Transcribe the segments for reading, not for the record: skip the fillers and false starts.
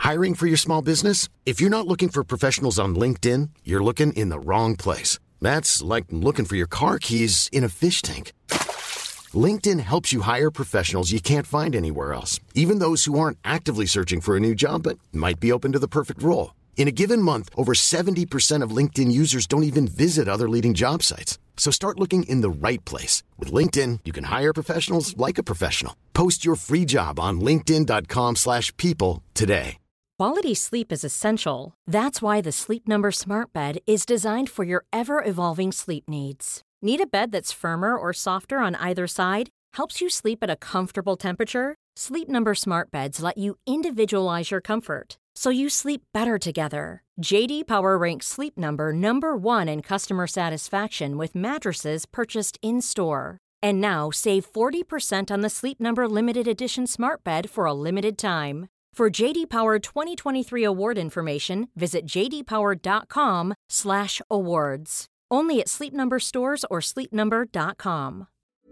Hiring for your small business? If you're not looking for professionals on LinkedIn, you're looking in the wrong place. That's like looking for your car keys in a fish tank. LinkedIn helps you hire professionals you can't find anywhere else, even those who aren't actively searching for a new job but might be open to the perfect role. In a given month, over 70% of LinkedIn users don't even visit other leading job sites. So start looking in the right place. With LinkedIn, you can hire professionals like a professional. Post your free job on linkedin.com/people today. Quality sleep is essential. That's why the Sleep Number Smart Bed is designed for your ever-evolving sleep needs. Need a bed that's firmer or softer on either side? Helps you sleep at a comfortable temperature? Sleep Number Smart Beds let you individualize your comfort, so you sleep better together. J.D. Power ranks Sleep Number number 1 in customer satisfaction with mattresses purchased in-store. And now, save 40% on the Sleep Number Limited Edition Smart Bed for a limited time. For J.D. Power 2023 award information, visit jdpower.com/awards. Only at Sleep Number stores or sleepnumber.com.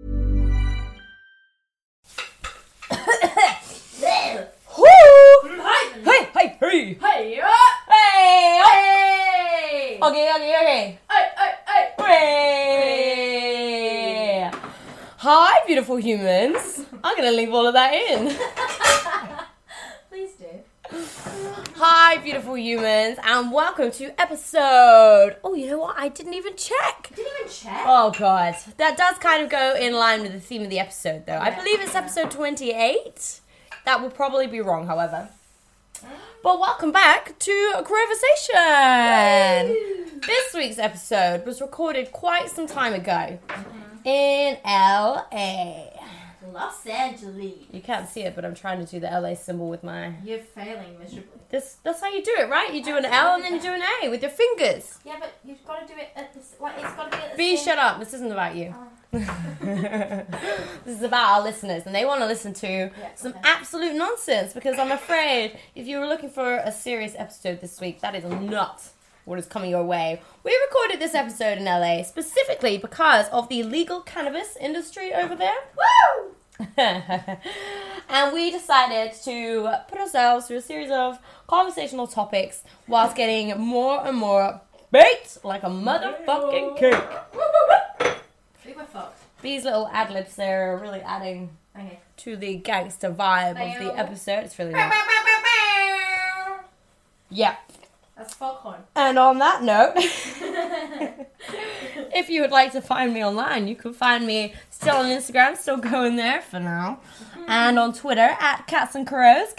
Hey! Okay. Hey! Hi, beautiful humans. I'm gonna leave all of that in. Please do. Hi, beautiful humans, and welcome to episode... Oh, you know what? I didn't even check. Oh, God. That does kind of go in line with the theme of the episode, though. I believe it's episode 28. That will probably be wrong, however. But welcome back to Conversation. This week's episode was recorded quite some time ago in L.A. Los Angeles. You can't see it, but I'm trying to do the LA symbol with my... You're failing miserably. That's how you do it, right? You do an L and then you do an A with your fingers. Yeah, but you've got to do it at this... Like, it's got to be at the B, same... shut up. This isn't about you. This is about our listeners, and they want to listen to some absolute nonsense, because I'm afraid if you were looking for a serious episode this week, that is not what is coming your way. We recorded this episode in LA specifically because of the legal cannabis industry over there. Woo! And we decided to put ourselves through a series of conversational topics whilst getting more and more baked like a motherfucking cake. We were fucked. These little ad-libs there are really adding to the gangster vibe of the episode. It's really nice. Yeah. That's foghorn. And on that note, if you would like to find me online, you can find me still on Instagram, still going there for now, and on Twitter at Cats and Crows,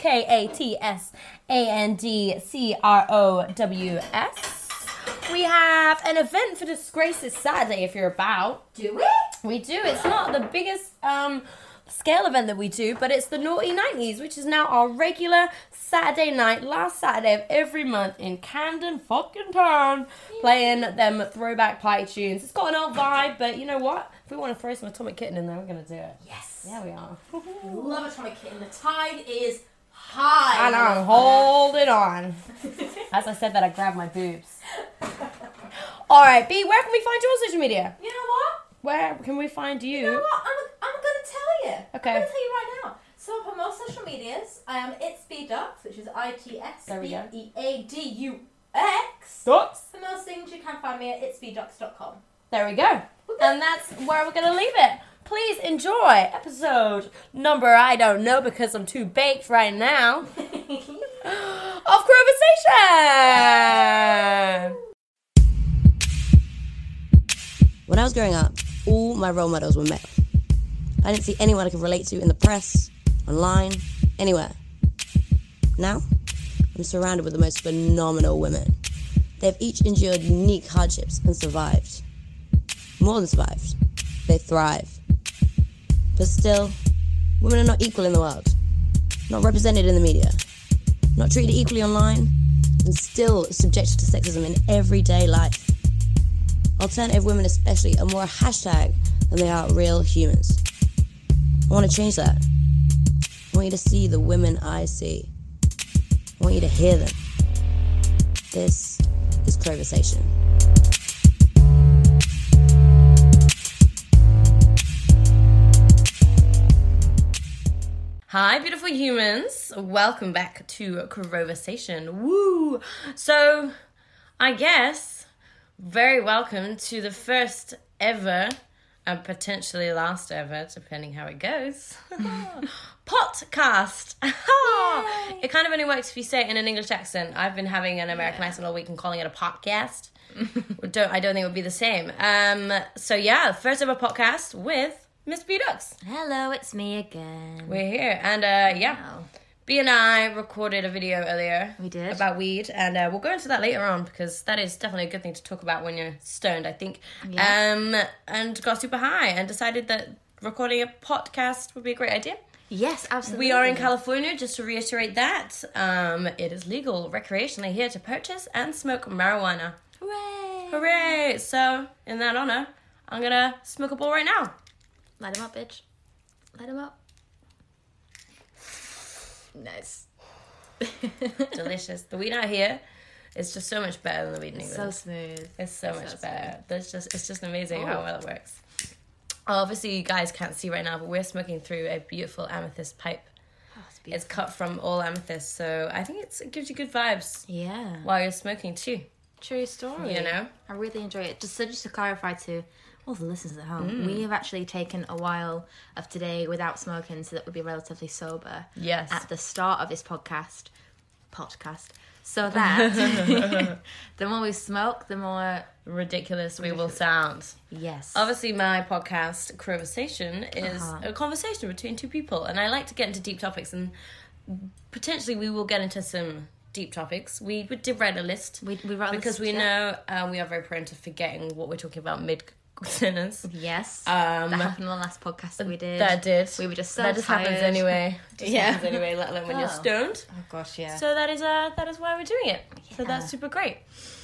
KATSANDCROWS. We have an event for Disgrace this Saturday if you're about. Do we? We do. It's not the biggest scale event that we do, but it's the Naughty 90s, which is now our regular Saturday night, last Saturday of every month in Camden fucking town, playing them throwback party tunes. It's got an old vibe, but you know what? If we want to throw some Atomic Kitten in there, we're going to do it. Yes. Yeah, we are. Love Atomic Kitten. The tide is high. And I'm holding on. As I said that, I grabbed my boobs. Alright, B, where can we find you on social media? You know what? Where can we find you? You know what? I'm going to tell you. Okay. I'm going to tell you right now. So on most social medias, I am itsbeadux, which is ITSBEADUX. Ducks. For most things, you can find me at itsbeadux.com. There we go. And that's where we're going to leave it. Please enjoy episode number, I don't know because I'm too baked right now, of Conversation. When I was growing up, all my role models were male. I didn't see anyone I could relate to in the press, online, anywhere. Now, I'm surrounded with the most phenomenal women. They've each endured unique hardships and survived. More than survived, they thrive. But still, women are not equal in the world, not represented in the media, not treated equally online, and still subjected to sexism in everyday life. Alternative women especially are more a hashtag than they are real humans. I want to change that. I want you to see the women I see. I want you to hear them. This is Conversation. Hi, beautiful humans. Welcome back to Conversation. Woo! So, I guess, very welcome to the first ever, and potentially last ever, depending how it goes, podcast. It kind of only works if you say it in an English accent. I've been having an American accent all week and calling it a podcast. I don't think it would be the same. So, first ever podcast with Miss B Ducks. Hello, it's me again. We're here. And, Wow. B and I recorded a video earlier. We did. About weed. And we'll go into that later on because that is definitely a good thing to talk about when you're stoned, I think. Yeah. And got super high and decided that recording a podcast would be a great idea. Yes, absolutely. We are in California, just to reiterate that. It is legal recreationally here to purchase and smoke marijuana. Hooray! Hooray! So, in that honor, I'm going to smoke a bowl right now. Light him up, bitch. Light him up. Nice. Delicious. The weed out here is just so much better than the weed in England. So smooth. It's so much better. It's just amazing Oh. how well it works. Obviously, you guys can't see right now, but we're smoking through a beautiful amethyst pipe. Oh, it's It's beautiful. cut from all amethyst, so I think it gives you good vibes Yeah. while you're smoking too. True story. You know? I really enjoy it. Just to clarify to all the listeners at home, we have actually taken a while of today without smoking so that we'd be relatively sober. Yes. At the start of this podcast. So that the more we smoke, the more... Ridiculous we will sound. Yes. Obviously, my podcast, Conversation, is a conversation between two people, and I like to get into deep topics, and potentially we will get into some deep topics. We did write a list. We wrote a because list, we yeah. know we are very prone to forgetting what we're talking about mid-sentence. Yes. that happened on the last podcast that we did. That did. We were just so that just tired. happens anyway. Yeah. Happens anyway, let alone when you're stoned. Oh gosh, yeah. So that is why we're doing it. So that's super great.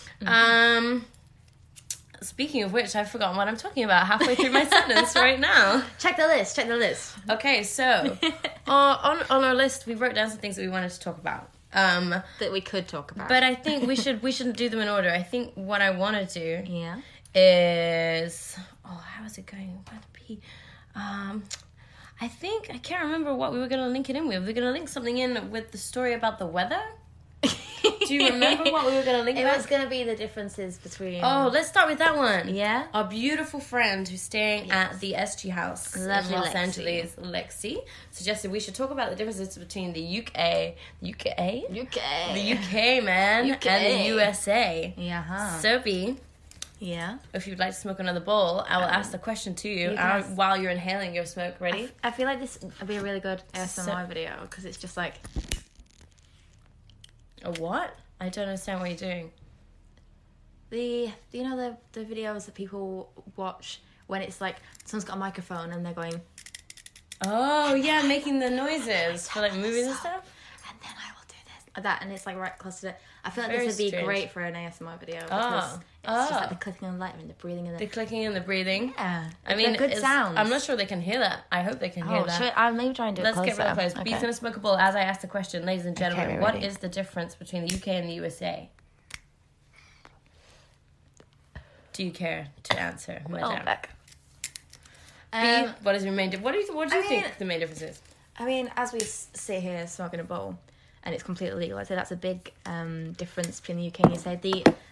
Speaking of which, I've forgotten what I'm talking about halfway through my sentence right now. Check the list. Okay, so on our list, we wrote down some things that we wanted to talk about. That we could talk about. But I think we shouldn't do them in order. I think what I want to do yeah. is how is it going? Where to be? I think I can't remember what we were going to link it in with. We're going to link something in with the story about the weather. Do you remember what we were going to link? It with? was going to be the differences between... Oh, let's start with that one. Yeah? Our beautiful friend who's staying at the SG House Lovely in Los Lexi. Angeles, Lexi, suggested we should talk about the differences between the UK, the UK, man, UK. and the USA. Yeah, huh? So, B, Yeah. if you'd like to smoke another bowl, I will ask the question to you you can ask- while you're inhaling your smoke. Ready? I feel like this would be a really good ASMR video because it's just like... A what? I don't understand what you're doing. the videos that people watch when it's like someone's got a microphone and they're going... Oh, yeah, making the noises for like movies and stuff. And then I will do this. Like that, and it's like right close to it. I feel like Very this would be strange. great for an ASMR video because it's just like the clicking on the light and the breathing and The clicking and the breathing. yeah. I mean, good it's- sounds. I'm not sure they can hear that. I hope they can hear that. I'll maybe try and do Let's it get real close. Okay. Beef's gonna smoke a bowl as I ask the question, ladies and gentlemen. Okay, we're What ready. is the difference between the UK and the USA? Do you care to answer? Madame? back. Beef, what is your main? What do you I think mean- the main difference is? I mean, as we sit here smoking a bowl, and it's completely legal, I'd say that's a big difference between the UK and USA.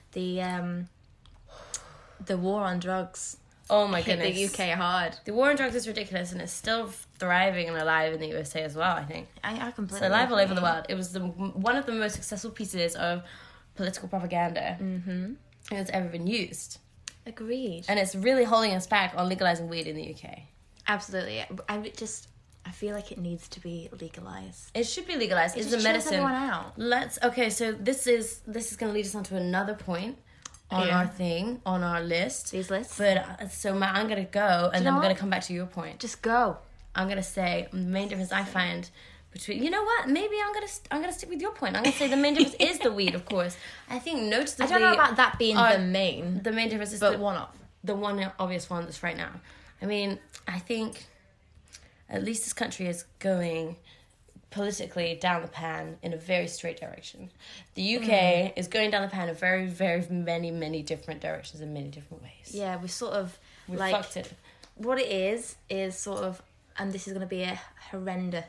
The war on drugs Oh my hit goodness! the UK hard. The war on drugs is ridiculous, and it's still thriving and alive in the USA as well. I think I completely it's alive all over the agree. world. It was one of the most successful pieces of political propaganda that's ever been used, Agreed. and it's really holding us back on legalizing weed in the UK. Absolutely. I feel like it needs to be legalized. It should be legalized. It It's just a chills medicine. everyone out. Okay, so this is going to lead us on to another point on Yeah. our thing, on our list. These lists? But I'm going to go, and then know I'm going what? to come back to your point. Just go. I'm going to say the main difference I find between... You know what? Maybe I'm going to stick with your point. I'm going to say the main difference is the weed, of course. I think noticeably... I don't know about that being uh, the main, The main difference is but one of. the one obvious one that's right now. I mean, I think at least this country is going politically down the pan in a very straight direction. The UK is going down the pan in very, very many different directions in many different ways. Yeah, we sort of We like fucked it. what it is sort of, and this is going to be a horrendous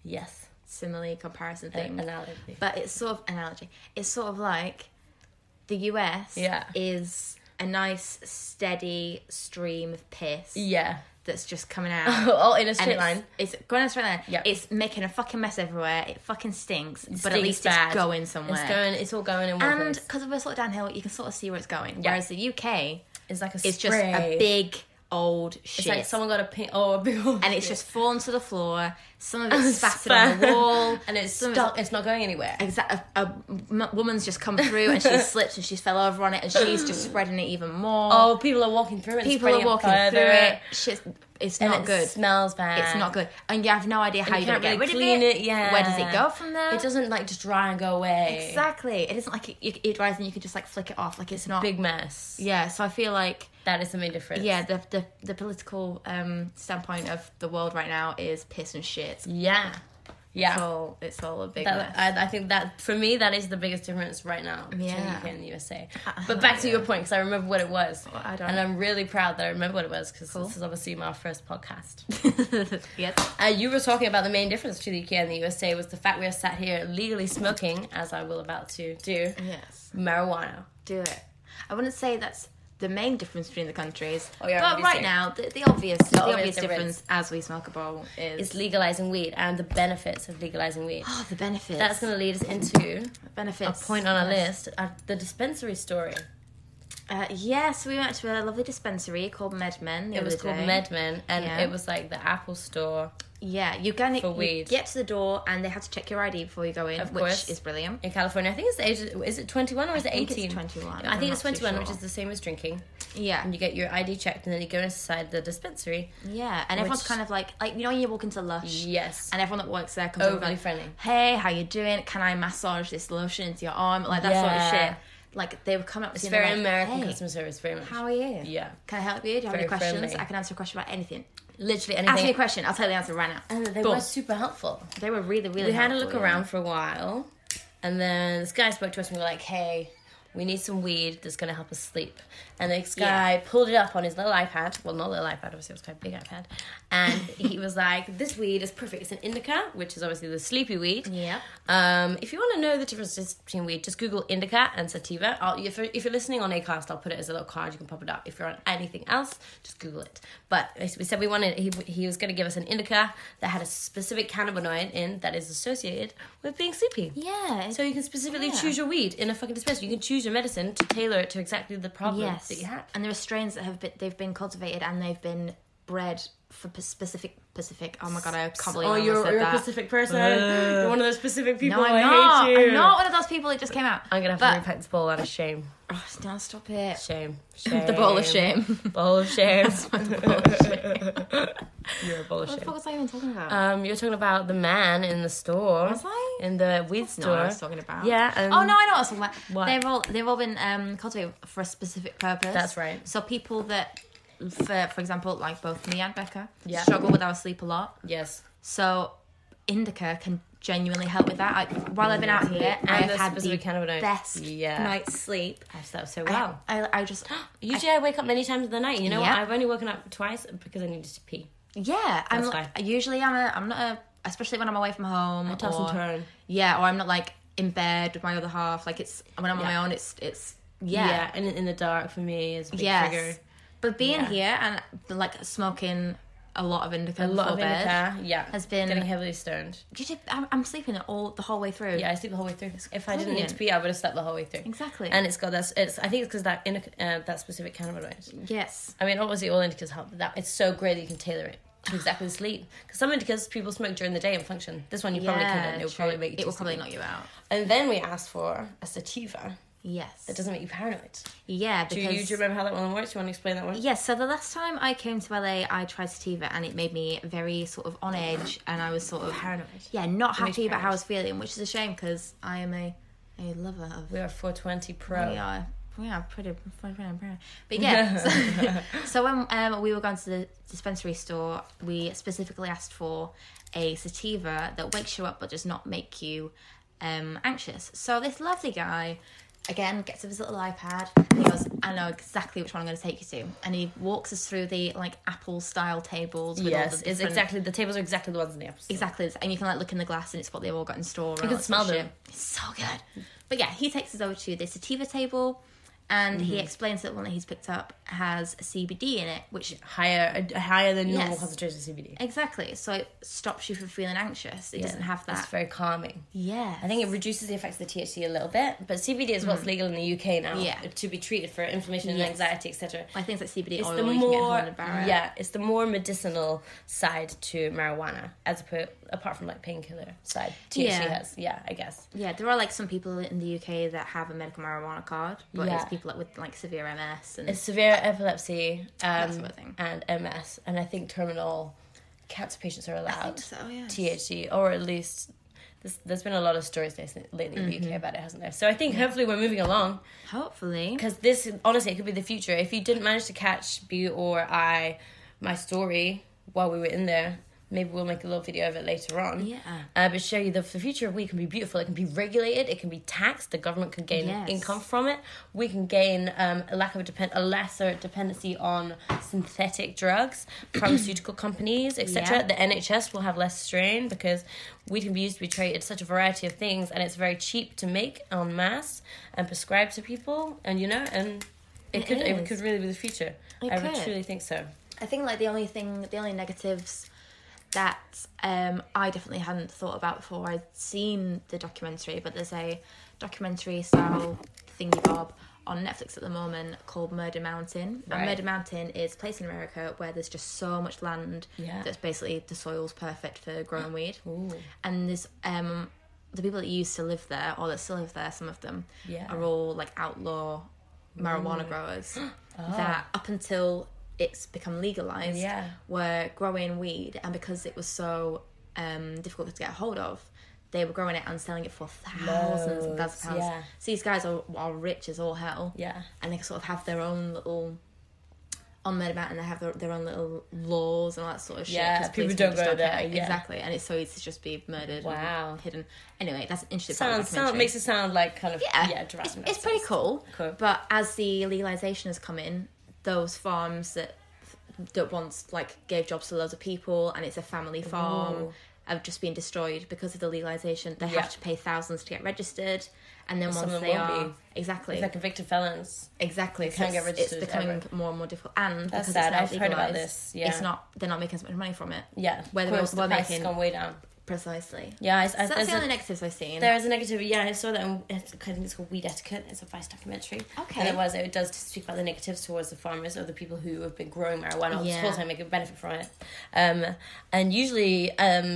Yes. simile comparison thing. Analogy. But it's sort of analogy. It's sort of like the US is a nice steady stream of piss. Yeah. That's just coming out. Oh, in a straight line. It's going in a straight line. Yeah. It's making a fucking mess everywhere. It fucking stinks. But at Stinks least bad. it's going somewhere. It's all going in one And place. because we're sort of downhill, you can sort of see where it's going. Yeah. Whereas the UK It's like a is just a big old shit. It's like someone got a big old and it's shit. just fallen to the floor. Some of it's spattered on the wall. And it's Some of stuck. It's not going anywhere. Exactly. A woman's just come through and she slipped and she's fell over on it and she's just spreading it even more. Oh, people are walking through it. People are walking through it. It's and not it good. Smells bad. It's not good. And you have no idea how you you're going can't to get really rid of clean it. it, yeah. Where does it go from there? It doesn't like just dry and go away. Exactly. It isn't like it dries and you can just like flick it off. Like it's not Big mess. Yeah. So I feel like That is the main difference. yeah, the political standpoint of the world right now is piss and shit. Yeah. Yeah. So it's all a big mess. I think that for me that is the biggest difference right now between Yeah. UK and the USA. But back to your point, because I remember what it was, Well, I don't. and I'm really proud that I remember what it was because Cool. this is obviously my first podcast. Yes. You were talking about the main difference between the UK and the USA was the fact we are sat here legally smoking, as I will about to do, Yes. marijuana. Do it. I wouldn't say that's the main difference between the countries. Oh, yeah, but obviously. right now, the obvious obvious difference as we smoke a bowl is It's legalizing weed and the benefits of legalizing weed. oh, the benefits. That's going to lead us into benefits. a point on our Yes. list, the dispensary story. Yes, we went to a lovely dispensary called MedMen. It was called MedMen, and Yeah. it was like the Apple store Yeah, you For weed. get to the door and they had to check your ID before you go in, Of which course. is brilliant. in California. I think it's the age. Is it 21 or is it I think 18? it's 21. I think it's I'm not too 21, which sure. is the same as drinking. Yeah, And you get your ID checked, and then you go inside the dispensary. yeah, and everyone's Which- kind of like you know when you walk into Lush. Yes. And everyone that works there comes over Overly like, friendly. hey, how you doing? Can I massage this lotion into your arm? Like that sort of Yeah. shit. Like they would come up to It's you very and they're like, American hey, customer service, very much. how are you? Yeah. Can I help you? Do you have Very any questions? friendly. I can answer a question about anything. Literally Ask me a anything. question. I'll tell you the answer right now. And they Boom. were super helpful. They were really, really We had to helpful, look yeah. around for a while, and then this guy spoke to us and we were like, hey, we need some weed that's going to help us sleep. And this guy pulled it up on his little iPad. Well, not little iPad, obviously it was quite a big iPad. And he was like, this weed is perfect. It's an indica, which is obviously the sleepy weed. Yep. If you want to know the difference between weed, just Google indica and sativa. If you're listening on Acast, I'll put it as a little card. You can pop it up. If you're on anything else, just Google it. But we said he was going to give us an indica that had a specific cannabinoid in that is associated with being sleepy. Yeah. So you can specifically Yeah. choose your weed in a fucking dispensary. You can choose your medicine to tailor it to exactly the problem yes. that you have. And there are strains that they've been cultivated and they've been bred for Pacific. Oh my god, I can't believe I almost said you're that. a Pacific person. You're one of those specific people. No, I'm I not. hate you. I'm not one of those people. It just came out. I'm gonna have But- to repack this bowl out of shame. Oh, no, stop it. Shame. The bowl of shame. Bowl of shame. The bowl of shame. You're a bowl of What the shame. fuck was I even talking about? You're talking about the man in the store. Was I? In the weed No, store. I was talking about. Yeah. Oh no, I know what I was talking about. What? They've all been cultivated for a specific purpose. That's right. So people that, for example, like both me and Becca, Yeah. struggle with our sleep a lot. Yes. So indica can genuinely help with that. While I've been out here, And I've the had the specific cannabinoid. best Yeah. night's sleep. I slept so well. I just Usually I wake up many times in the night. You know what? Yeah. I've only woken up twice because I needed to pee. yeah. I'm That's fine. usually I'm not a, especially when I'm away from home. I toss and turn. Yeah, or I'm not like in bed with my other half. Like it's when I'm on my own. It's Yeah. And in the dark for me is a big trigger. But being Yeah. here and like smoking a lot of indica, A lot of before bed, indica, yeah, has been- getting heavily stoned. I'm sleeping the whole way through. Yeah, I sleep the whole way through. If I didn't need brilliant. to pee, I would have slept the whole way through. Exactly. And it's got that. I think it's because that specific cannabinoid. Yes. I mean, obviously, all indicas help. But that it's so great that you can tailor it to exactly sleep. Because some indicas people smoke during the day and function. This one you probably couldn't. It would probably make you. It too will probably sleepy. knock you out. And then we asked for a sativa Yes. that doesn't make you paranoid. Yeah, Do because you remember how that one works? Do you want to explain that one? yes. So the last time I came to LA, I tried sativa, and it made me very sort of on edge, and I was sort of Paranoid. Yeah, not It makes happy you about how I paranoid. was feeling, which is a shame because I am a lover of. We are 420 Pro. We are pretty proud. But yeah, so when we were going to the dispensary store, we specifically asked for a sativa that wakes you up but does not make you anxious. So this lovely guy again, gets his little iPad. And he goes, I know exactly which one I'm going to take you to. And he walks us through the, like, Apple-style tables. With all Yes, the it's different- exactly, the tables are exactly the ones in the episode. Exactly. And you can, like, look in the glass and it's what they've all got in store. You can smell them. It's so good. But yeah, he takes us over to the sativa table. And he explains that one that he's picked up has CBD in it, which higher than normal Yes. concentration of CBD. exactly, so it stops you from feeling anxious. It doesn't have that. It's very calming. Yeah, I think it reduces the effects of the THC a little bit, but CBD is what's legal in the UK now. Yeah. To be treated for inflammation and Yes. anxiety, etc. I think it's like CBD It's oil the you can get hold more, of Barrett. yeah, it's the more medicinal side to marijuana, apart from like painkiller side. THC Yeah. has, I guess. Yeah, there are like some people in the UK that have a medical marijuana card, but Yeah. it's people like, with like severe MS and It's severe epilepsy sort of thing. and MS, and I think terminal cancer patients are allowed I think so, yes. THC, or at least there's been a lot of stories lately in the UK about it, hasn't there? So I think hopefully we're moving along, hopefully. because this, honestly, it could be the future. If you didn't manage to catch B or I, my story while we were in there, maybe we'll make a little video of it later on. Yeah. But show you the future of weed can be beautiful. It can be regulated. It can be taxed. The government can gain Yes. income from it. We can gain a lesser dependency on synthetic drugs, pharmaceutical companies, etc. Yeah. The NHS will have less strain because weed can be used to be treated such a variety of things, and it's very cheap to make en masse and prescribe to people. And and it could really be the future. I would truly think so. I think like the only negatives that I definitely hadn't thought about before I'd seen the documentary, but there's a documentary style thingy bob on Netflix at the moment called Murder Mountain. Right. And Murder Mountain is a place in America where there's just so much land that's basically the soil's perfect for growing weed. Ooh. And there's the people that used to live there, or that still live there, some of them, are all like outlaw marijuana growers that up until it's become legalized were growing weed, and because it was so difficult to get hold of, they were growing it and selling it for thousands and thousands of pounds. Yeah. So these guys are rich as all hell. Yeah. And they sort of have their own little, on Murder Mountain, they have their own little laws and all that sort of shit. Yeah, 'cause people police don't just go there, care. yeah. Exactly, and it's so easy to just be murdered. Wow. And hidden. Anyway, that's an interesting part of the Sounds documentary. makes it sound like kind of It's pretty cool. Cool. But as the legalization has come in, those farms that once like gave jobs to loads of people, and it's a family farm, have just been destroyed because of the legalization. They have to pay thousands to get registered, and then Some once of them they won't are be. exactly It's like convicted felons. exactly, can't get it's registered becoming ever. more and more difficult. And That's because sad. it's now I've heard about legalised, this, yeah. it's not. They're not making as much money from it. Yeah, Where of they course, were the price has making gone way down. precisely. Yeah, So that's the only negatives I've seen. There is a negative. Yeah, I saw that. I think it's called Weed Etiquette. It's a Vice documentary. Okay. And it does speak about the negatives towards the farmers or the people who have been growing marijuana all this whole time, make a benefit from it. And usually,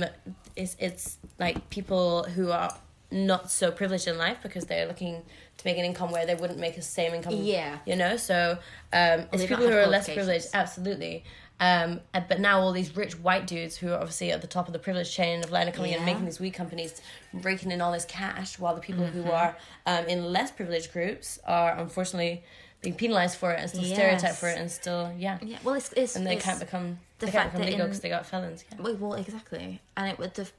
it's like people who are not so privileged in life because they're looking to make an income where they wouldn't make the same income. Yeah. So it's they've people not who had are less qualifications. privileged. Absolutely. But now all these rich white dudes who are obviously at the top of the privilege chain of line are coming in and making these weed companies, raking in all this cash, while the people who are in less privileged groups are unfortunately being penalised for it and still stereotyped for it and still Yeah, well, it's and they it's can't become the they fact can't become that legal in- because they got felons. Yeah. well, exactly, and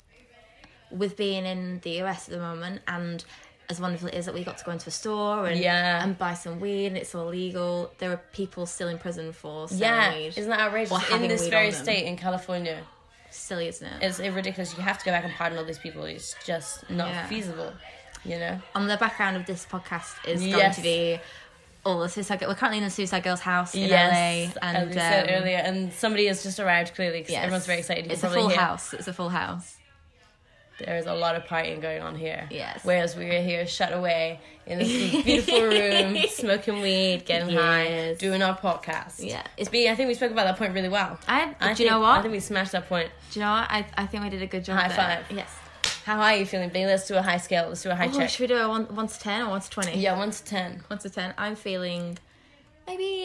with being in the US at the moment, and as wonderful it is that we got to go into a store and buy some weed and it's all legal, there are people still in prison for selling weed. Isn't that outrageous? Or In having this weed very on them. state in California, Silly, isn't it? it's ridiculous. You have to go back and pardon all these people. It's just not feasible. On the background of this podcast is going Yes. to be all the Suicide Girls. We're currently in the Suicide Girls house in Yes, LA, as and we said earlier, and somebody has just arrived clearly because everyone's very excited. You It's can a probably full hear. house. It's a full house. There's a lot of partying going on here. Yes. Whereas we were here shut away in this beautiful room, smoking weed, getting high, Yes. doing our podcast. Yeah. I think we spoke about that point really well. Do you know what? I think we smashed that point. Do you know what? I think we did a good job High there. five. Yes. How are you feeling, B? Let's do a high scale. Let's do a high Oh, check. should we do a 1 to 10 or 1 to 20? Yeah, 1 to 10. 1 to 10. I'm feeling maybe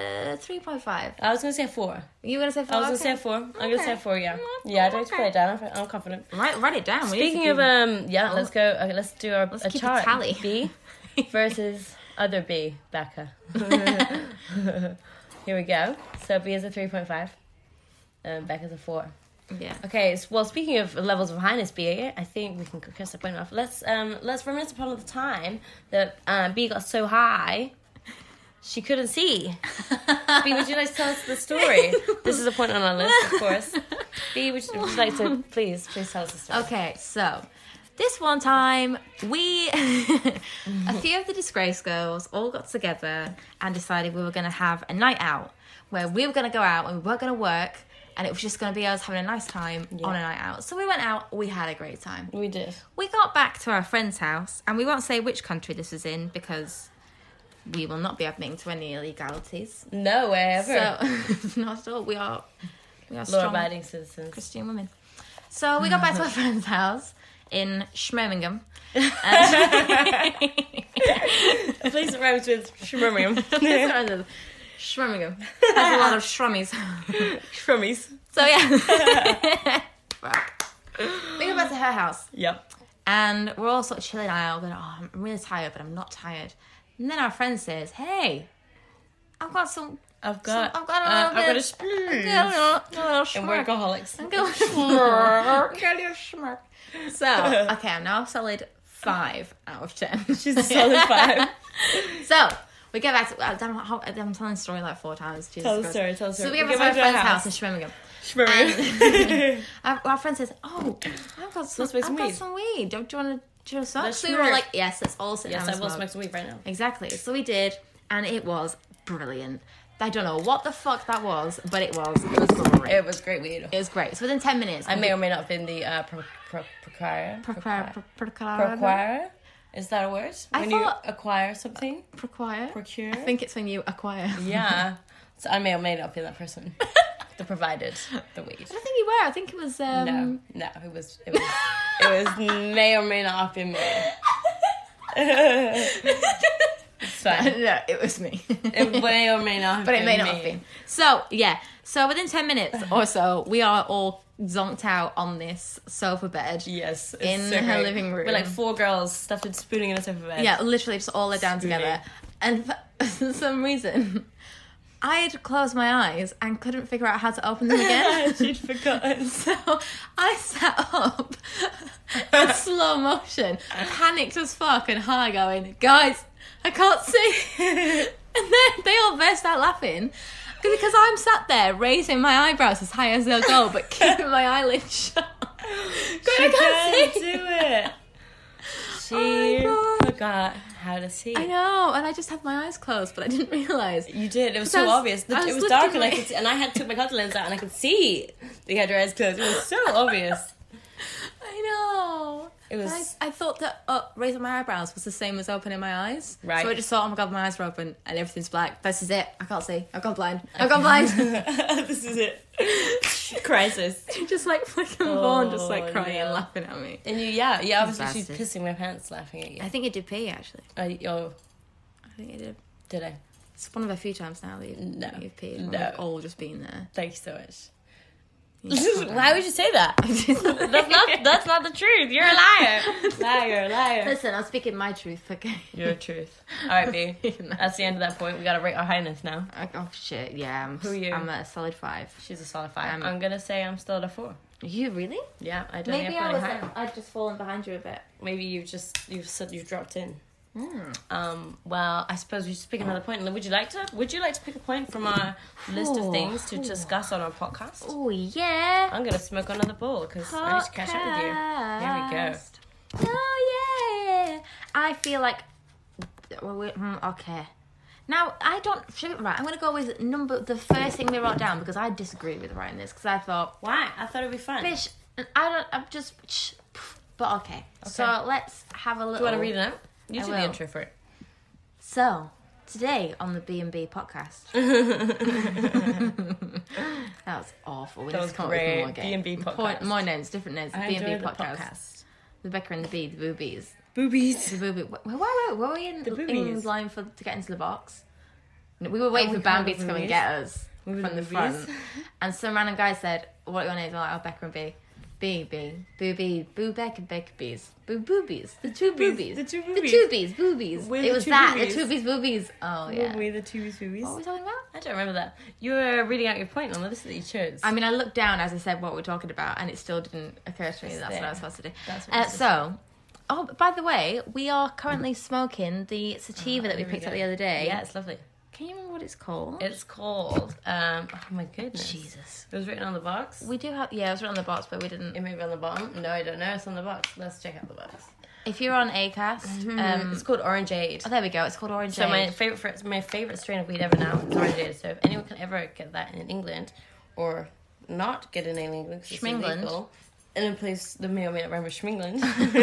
3.5. I was going to say 4. You gonna say 4? I was going to say 4. I'm going to say 4, yeah. Yeah, I don't put it down. I'm confident. Write it down. Speaking of, let's go. Okay, let's do a keep a chart. tally. B versus other B, Becca. Here we go. So B is a 3.5. Becca's a 4. Yeah. Okay, well, speaking of levels of highness, B, I think we can cross the point off. Let's reminisce upon the time that B got so high she couldn't see. B, would you like to tell us the story? This is a point on our list, of course. B, would you like to please tell us the story? Okay, so this one time we, a few of the Disgrace girls all got together and decided we were going to have a night out where we were going to go out and we weren't going to work. And it was just going to be us having a nice time on a night out. So we went out. We had a great time. We did. We got back to our friend's house. And we won't say which country this was in because we will not be admitting to any illegalities. No way ever. So, not at all. We are strong, law-abiding citizens. Christian women. So we got back to our friend's house in Schmermingham. A place that rhymes with Schmermingham. Schmermingham. Has a lot of shrummies. Shrummies. So yeah. We go back to her house. Yep. And we're all sort of chilling out, going, oh, I'm really tired, but I'm not tired. And then our friend says, hey, I've got a little bit. I've got a splooge. And workaholics. I'm going to schmirk. So, okay, I'm now a solid 5 out of 10. She's a solid 5. So, we get back to... I'm telling the story like 4 times. Jesus Tell the Christ. story. So we get back to our friend's house in Schmermingham. Our friend says, oh, I've got some weed. Do you want to smoke? So we were like, yes, let's all sit down and Yes, I will smoke some weed right now. Exactly. So we did, and it was brilliant. I don't know what the fuck that was, but it was great. It was great weed. It was great. So within 10 minutes... I may or may not have been the proquire. Proquire? Is that a word? When you acquire something? Procure? Procure? I think it's when you acquire. Yeah. So I may or may not have been that person that provided the weed. I don't think you were. I think it was... No, it was may or may not have been me. It's fine. No, it was me. It may or may not have been me. But it may not have been. So, yeah. So within 10 minutes or so, we are all zonked out on this sofa bed. Yes. In her living room. We're like 4 girls stuffed and spooning in a sofa bed. Yeah, literally just all laid down together. And for some reason, I had closed my eyes and couldn't figure out how to open them again. She'd forgotten. So I sat up in slow motion, panicked as fuck, and Hannah going, guys, I can't see. And then they all burst out laughing because I'm sat there raising my eyebrows as high as they'll go, but keeping my eyelids shut. She can't do it. She forgot how to see. I know, and I just had my eyes closed, but I didn't realise. You did. It was so obvious. It was dark, and I could see, and I had took my contact lens out, and I could see that you had your eyes closed. It was so obvious. I know. It was. I thought that raising my eyebrows was the same as opening my eyes. Right. So I just thought, oh my god, my eyes are open and everything's black. This is it. I can't see. I've gone blind. I've gone blind. This is it. Crisis. Just like flicking Vaughn, just like crying and laughing at me. And I was actually pissing my pants laughing at you. I think it did pee actually. I think it did. Did I? It's one of a few times now that you've peed. No. We've all just been there. Thank you so much. Why would you say that? That's not the truth. You're a liar. Liar. Listen, I'm speaking my truth, okay? Your truth. Alright, B. That's the end of that point. We gotta rate our highness now. Oh shit, yeah. Who are you? I'm at a solid 5. She's a solid 5. I'm gonna say I'm still at a 4. Are you really? Yeah, I don't Maybe think I I'm was. higher. I'd just fallen behind you a bit. Maybe you've dropped in. Well, I suppose we should pick another point. Would you like to pick a point from our list of things to discuss on our podcast? Oh yeah. I'm gonna smoke another bowl because I need to catch up with you. There we go. Oh yeah. I feel like okay. Now I don't. Right, I'm gonna go with the first thing we wrote down because I disagree with writing this because I thought why? I thought it'd be fun. Fish. I'm just. But okay. So let's have a little. Do you want to read it out? You do the will. intro for it. So, today on the B&B podcast. That was awful. We That need was to come great. up with more B&B podcast. More names, different names. I B&B enjoyed the podcast. Rebecca and the B, the boobies. Boobies. The boobies. Where were we in line to get into the box? We were waiting for Bambi to come and get us from the front. And some random guy said, what are your names? I'm like, oh, Becca and B. Boobies. Boobies. The two boobies. The two The boobies. Tubies. Boobies. We're It the was two that. boobies. The Tubies boobies. Oh, yeah. We're the Tubies boobies. What were we talking about? I don't remember that. You were reading out your point on the list that you chose. I mean, I looked down as I said what we're talking about, and it still didn't occur to me that that's what I was supposed to do. That's what you're So, by the way, we are currently smoking the sativa that we here we picked up go. the other day. Yeah, it's lovely. Can you remember what it's called? It's called, oh my goodness. Jesus. It was written on the box. We do have, yeah, it was written on the box, but we didn't. It may be on the bottom. No, I don't know. It's on the box. Let's check out the box. If you're on Acast, It's called Orangeade. oh, there we go. It's called Orange. So my favorite strain of weed ever now is Orangeade. So if anyone can ever get that in England, or not get it in England because it's Schmingland. illegal, in a place that may or may not remember Schmingland,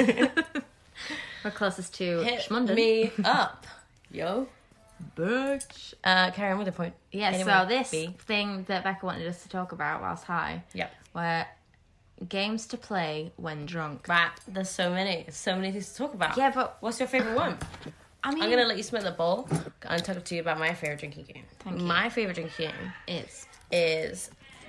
We're closest to hit Schmunden. me up, yo, bitch. Carry on with the point. Yeah, Anyway, so this B. thing that Becca wanted us to talk about whilst high, Yep. were games to play when drunk. Right. There's so many things to talk about. Yeah, but What's your favorite one? I mean, I'm gonna let you smell the bowl and talk to you about my favorite drinking game. Thank you. My favorite drinking game it's is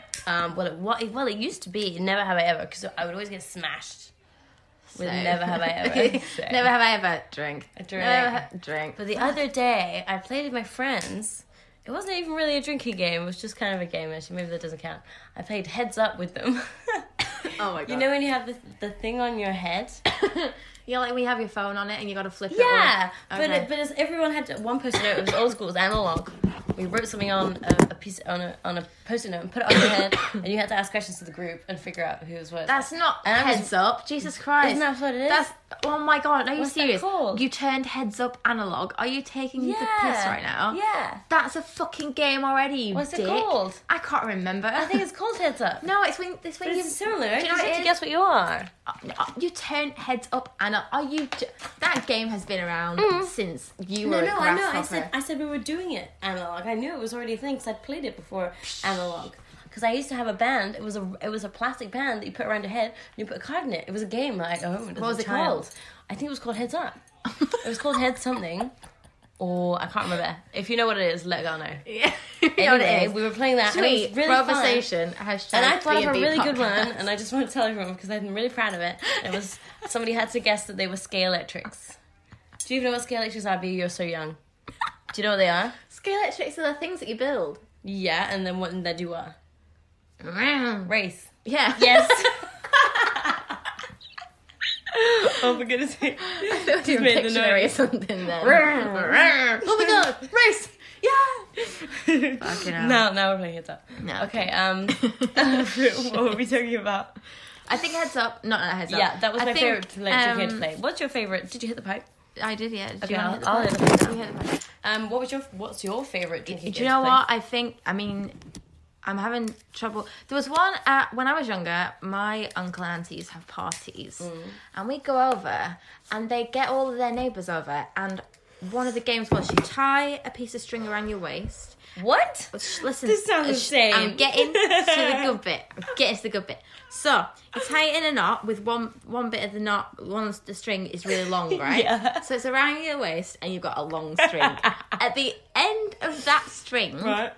it used to be Never Have I Ever, because I would always get smashed with So- Never Have I Ever. So. Never have I ever drank. Drink. Drink. But the other day I played with my friends. It wasn't even really a drinking game. It was just kind of a game. Actually, maybe that doesn't count. I played Heads Up with them. Oh my god. You know when you have the thing on your head? Yeah, like when you have your phone on it and you got to flip it. Yeah, Okay. but as everyone had to, one person note. It was old school. It was analog. We wrote something on a piece on a post-it note and put it on your head, and you had to ask questions to the group and figure out who was what. That's not And I was- Heads Up. Jesus Christ. Isn't that what it is? That's oh my god. Are you What's that serious? called? You turned Heads Up analog. Are you taking the piss right now? Yeah. That's a fucking game already. You What's it dick. called? I can't remember. I think it's called Heads Up. no. It's when But you. it's similar. Do you know You what have it to is? guess what you are. You turn Heads Up analog. Are you? That game has been around since you were. No, a I know. grasshopper. I said we were doing it analog. I knew it was already a thing because I'd played it before analog. Because I used to have a band. It was a plastic band that you put around your head and you put a card in it. It was a game that I owned. What was it called? I think it was called Heads Up. It was called Heads something. Or I can't remember. If you know what it is, let go know. Yeah. You know what it Anyway, is. we were playing that. And it Sweet was really fun. conversation. And I brought up a B&B really good one, podcast. and I just want to tell everyone because I'm really proud of it. It was somebody had to guess that they were scale electrics. Do you even know what scale electrics are? B, you're so young. Do you know what they are? Scale electrics are the things that you build. Yeah, and then what did they do? Race. Yeah. Yes. Oh, for goodness sake. Just made made the Pictionary or noise. something then. Oh my god, race! Yeah! Fucking hell. Now we're playing Heads Up. No. Okay, what were we talking about? I think Heads Up, not Heads Up. Yeah, that was I my think, favourite drinking game to play. What's your favourite? Did you hit the pipe? I did, yeah. Do Okay, you want to I'll hit hit the the pipe? pipe. You hit the pipe. What's your favourite drinking game Do you know to play? what? I think, I'm having trouble. There was one when I was younger, my uncle and aunties have parties. And we'd go over and they get all of their neighbours over. And one of the games was you tie a piece of string around your waist. What? Listen, This sounds insane. I'm getting to the good bit. So you tie it in a knot with one bit of the knot. The string is really long, right? Yeah. So it's around your waist, and you've got a long string. At the end of that string, Right.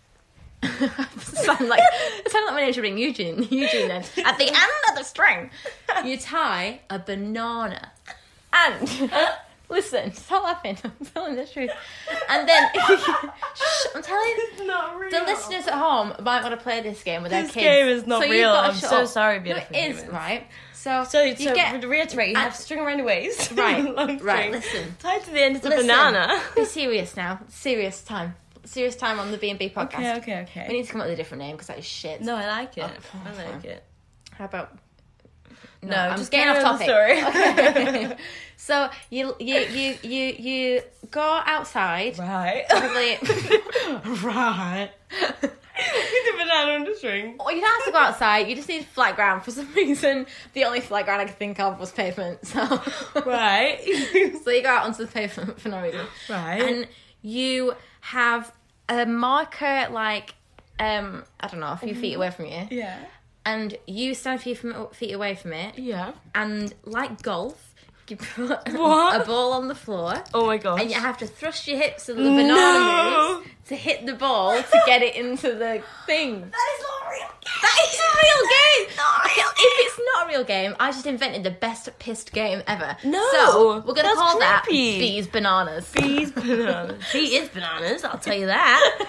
sound like my name should be Eugene. Eugene. Then at the end of the string, you tie a banana, and. Listen, stop laughing. I'm telling the truth. And then, shh, I'm telling Not real. the listeners at home might want to play this game with their This kids. game is not you've real. got to I'm shut so up. sorry, No, beautiful it is, humans. right? So So get, to reiterate, you have string around your waist. Right, Long right, string, listen. tied to the end of the listen, banana. Be serious now. Serious time on the B&B podcast. Okay. We need to come up with a different name because that is shit. No, I like it. Oh, I like it. How about... No, I'm just getting off topic. Story. Okay. So you go outside. Right. Probably... Right. With the banana on the string. Well, you don't have to go outside. You just need flat ground. For some reason, the only flat ground I could think of was pavement. So, Right. so you go out onto the pavement for no reason. Right. And you have a marker, like, I don't know, a few feet away from you. Yeah. And you stand a few feet away from it. Yeah. And like golf, you put What? a ball on the floor. Oh my gosh. And you have to thrust your hips so that the banana moves to hit the ball to get it into the thing. That is not real game. That is a real game. If it's not a real game, I just invented the best pissed game ever. No, so we're gonna call that creepy. Bees Bananas. Bees bananas. He is bananas, I'll tell you that.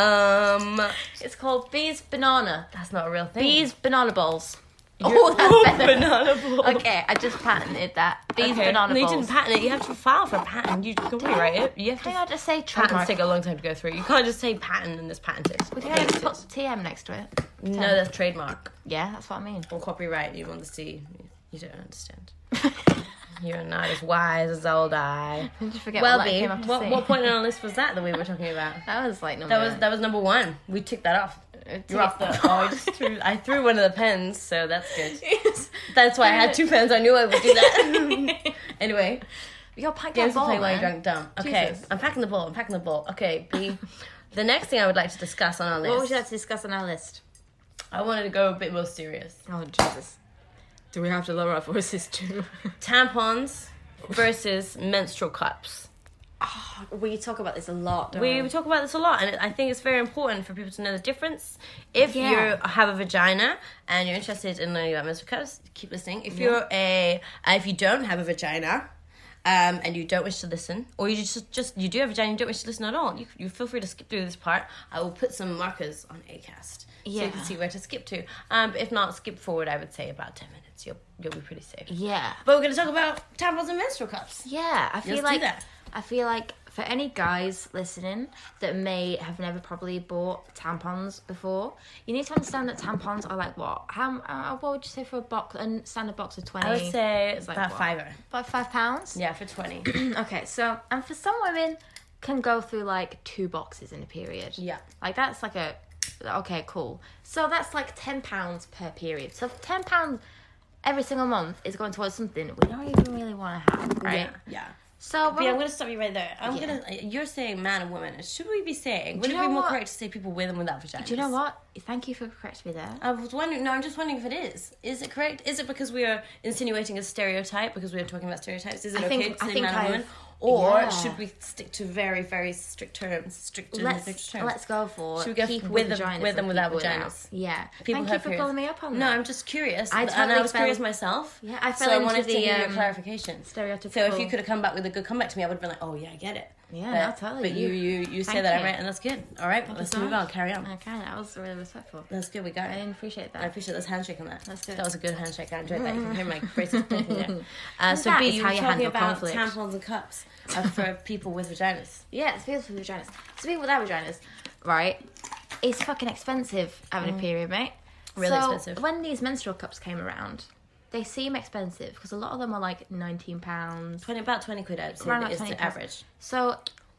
It's called Bees Banana. That's not a real thing. Bees Banana Balls. Oh, that's better. Banana ball. Okay, I just patented that. Bees Banana No, you Balls. didn't patent it. You have to file for a patent. You can copyright it. You have to. Can I just say Patents trademark? take a long time to go through. You can't just say patent and it's patented. Would you have to put TM next to it? No, that's trademark. Yeah, that's what I mean. Or copyright, you want to see. You don't understand. You're not as wise as old I. Did you forget Well, what I babe, came up to what say? point on the list was that we were talking about? That was like number... That was number 1. We ticked that off. You're off the... Oh, I threw one of the pens, so that's good. That's why I had 2 pens. I knew I would do that. Anyway. You're packing Games a to ball, play while man. you're drunk. Dumb. Okay, Jesus. I'm packing the ball. Okay, B. The next thing I would like to discuss on our list. What would you like to discuss on our list? I wanted to go a bit more serious. Oh, Jesus. Do we have to lower our voices too? Tampons versus menstrual cups. We talk about this a lot, We talk about this a lot, and I think it's very important for people to know the difference. If Yeah. you have a vagina and you're interested in learning about menstrual cups, keep listening. If you're if you don't have a vagina, and you don't wish to listen, or you just you do have a vagina and you don't wish to listen at all, you feel free to skip through this part. I will put some markers on Acast so you can see where to skip to. But if not, skip forward. I would say about 10 minutes. You'll be pretty safe. Yeah. But we're going to talk about tampons and menstrual cups. Yeah, I feel Let's like do that. I feel like for any guys listening that may have never probably bought tampons before, you need to understand that tampons are like what? What would you say for a box? A standard box of 20? I would say it's like about what? £5. About £5? Yeah, for 20. Okay, so and for some women can go through like 2 boxes in a period. Yeah. Like that's like okay, cool. So that's like £10 per period. So £10 every single month is going towards something we don't even really want to have, right? Yeah. So But I'm going to stop you right there. You're saying man and woman. Should we be saying? Would it be more correct to say people with and without vaginas? Do you know what? Thank you for correcting me there. I was wondering. No, I'm just wondering if it is. Is it correct? Is it because we are insinuating a stereotype? Because we are talking about stereotypes. Is it okay to say man and woman? Or should we stick to very, very strict terms? Let's go for should we go people with vaginas and and without people vaginas? Yeah. People Thank you have for periods. following me up on that. No, I'm just curious. I I was fell- curious myself. Yeah, I fell so I into wanted to the, hear your clarification. stereotypical- So if you could have come back with a good comeback to me, I would have been like, oh yeah, I get it. Yeah, But, no, totally. But you say Thank that you. right, and that's good. All right, let's so move much. on. Carry on. Okay, that was really respectful. That's good. We got I it. appreciate that. I appreciate this handshake on that. That's good. That was a good handshake. I enjoyed that. You can hear my braces clicking there. So That B, is you how were you talking handle about conflict. tampons and cups for people with vaginas. Yeah, it's people with vaginas. So people without vaginas, right? It's fucking expensive having a period, mate. Really So expensive. when these menstrual cups came around, they seem expensive because a lot of them are like £19. About 20 quid, I'd say, Around that about is 20 the pounds. average. So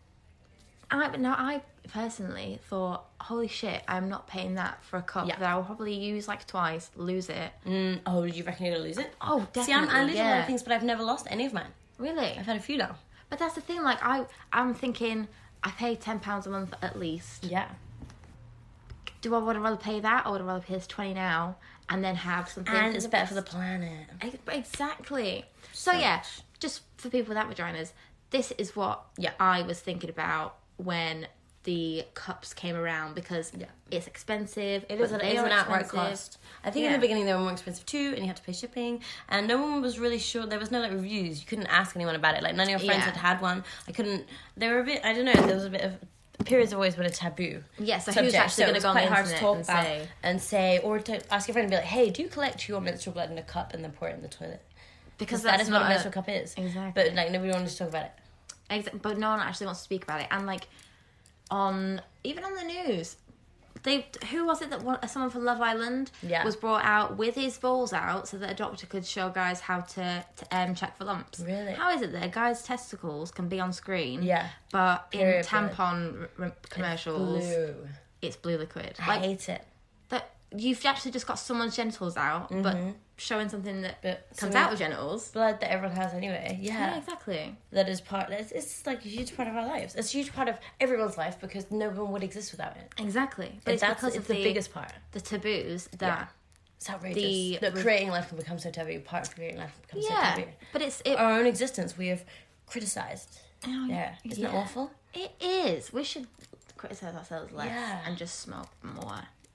I personally thought, holy shit, I'm not paying that for a cup Yeah. that I will probably use like twice, lose it. Oh, you reckon you're gonna lose it? Oh, See, I definitely, lose a lot of things, but I've never lost any of mine. Really? I've had a few now. But that's the thing, like I'm thinking I pay £10 a month at least. Yeah. Do I want to rather pay that or would I rather pay this 20 now and then have something? And it's better for the planet. Exactly. So yeah, just for people without vaginas, this is what I was thinking about when the cups came around because it's expensive. It is but an they are outright expensive. cost. I think in the beginning they were more expensive too, and you had to pay shipping, and no one was really sure. There was no like reviews. You couldn't ask anyone about it. Like none of your friends had one. I couldn't. They were a bit. I don't know. There was a bit of. Periods have always been a taboo. Yeah, so subject, who's actually going to it's go on quite the hard to internet talk and about and say, or to ask your friend and be like, "Hey, do you collect your menstrual blood in a cup and then pour it in the toilet?" Because that is what a menstrual cup is. Exactly. But like nobody wanted to talk about it. But no one actually wants to speak about it. And like even on the news, who was it that someone from Love Island was brought out with his balls out so that a doctor could show guys how to check for lumps. Really? How is it that a guy's testicles can be on screen, but Period in tampon commercials it's blue liquid? I hate it. That you've actually just got someone's genitals out, but showing something that comes out of genitals. Blood that everyone has anyway. Yeah, exactly. That is part. It's like a huge part of our lives. It's a huge part of everyone's life because no one would exist without it. Exactly. But it's because of the biggest part. The taboos that it's outrageous. That creating life can become so taboo. Part of creating life can become so taboo. But it's our own existence. We have criticized. Isn't that awful? It is. We should criticize ourselves less and just smoke more.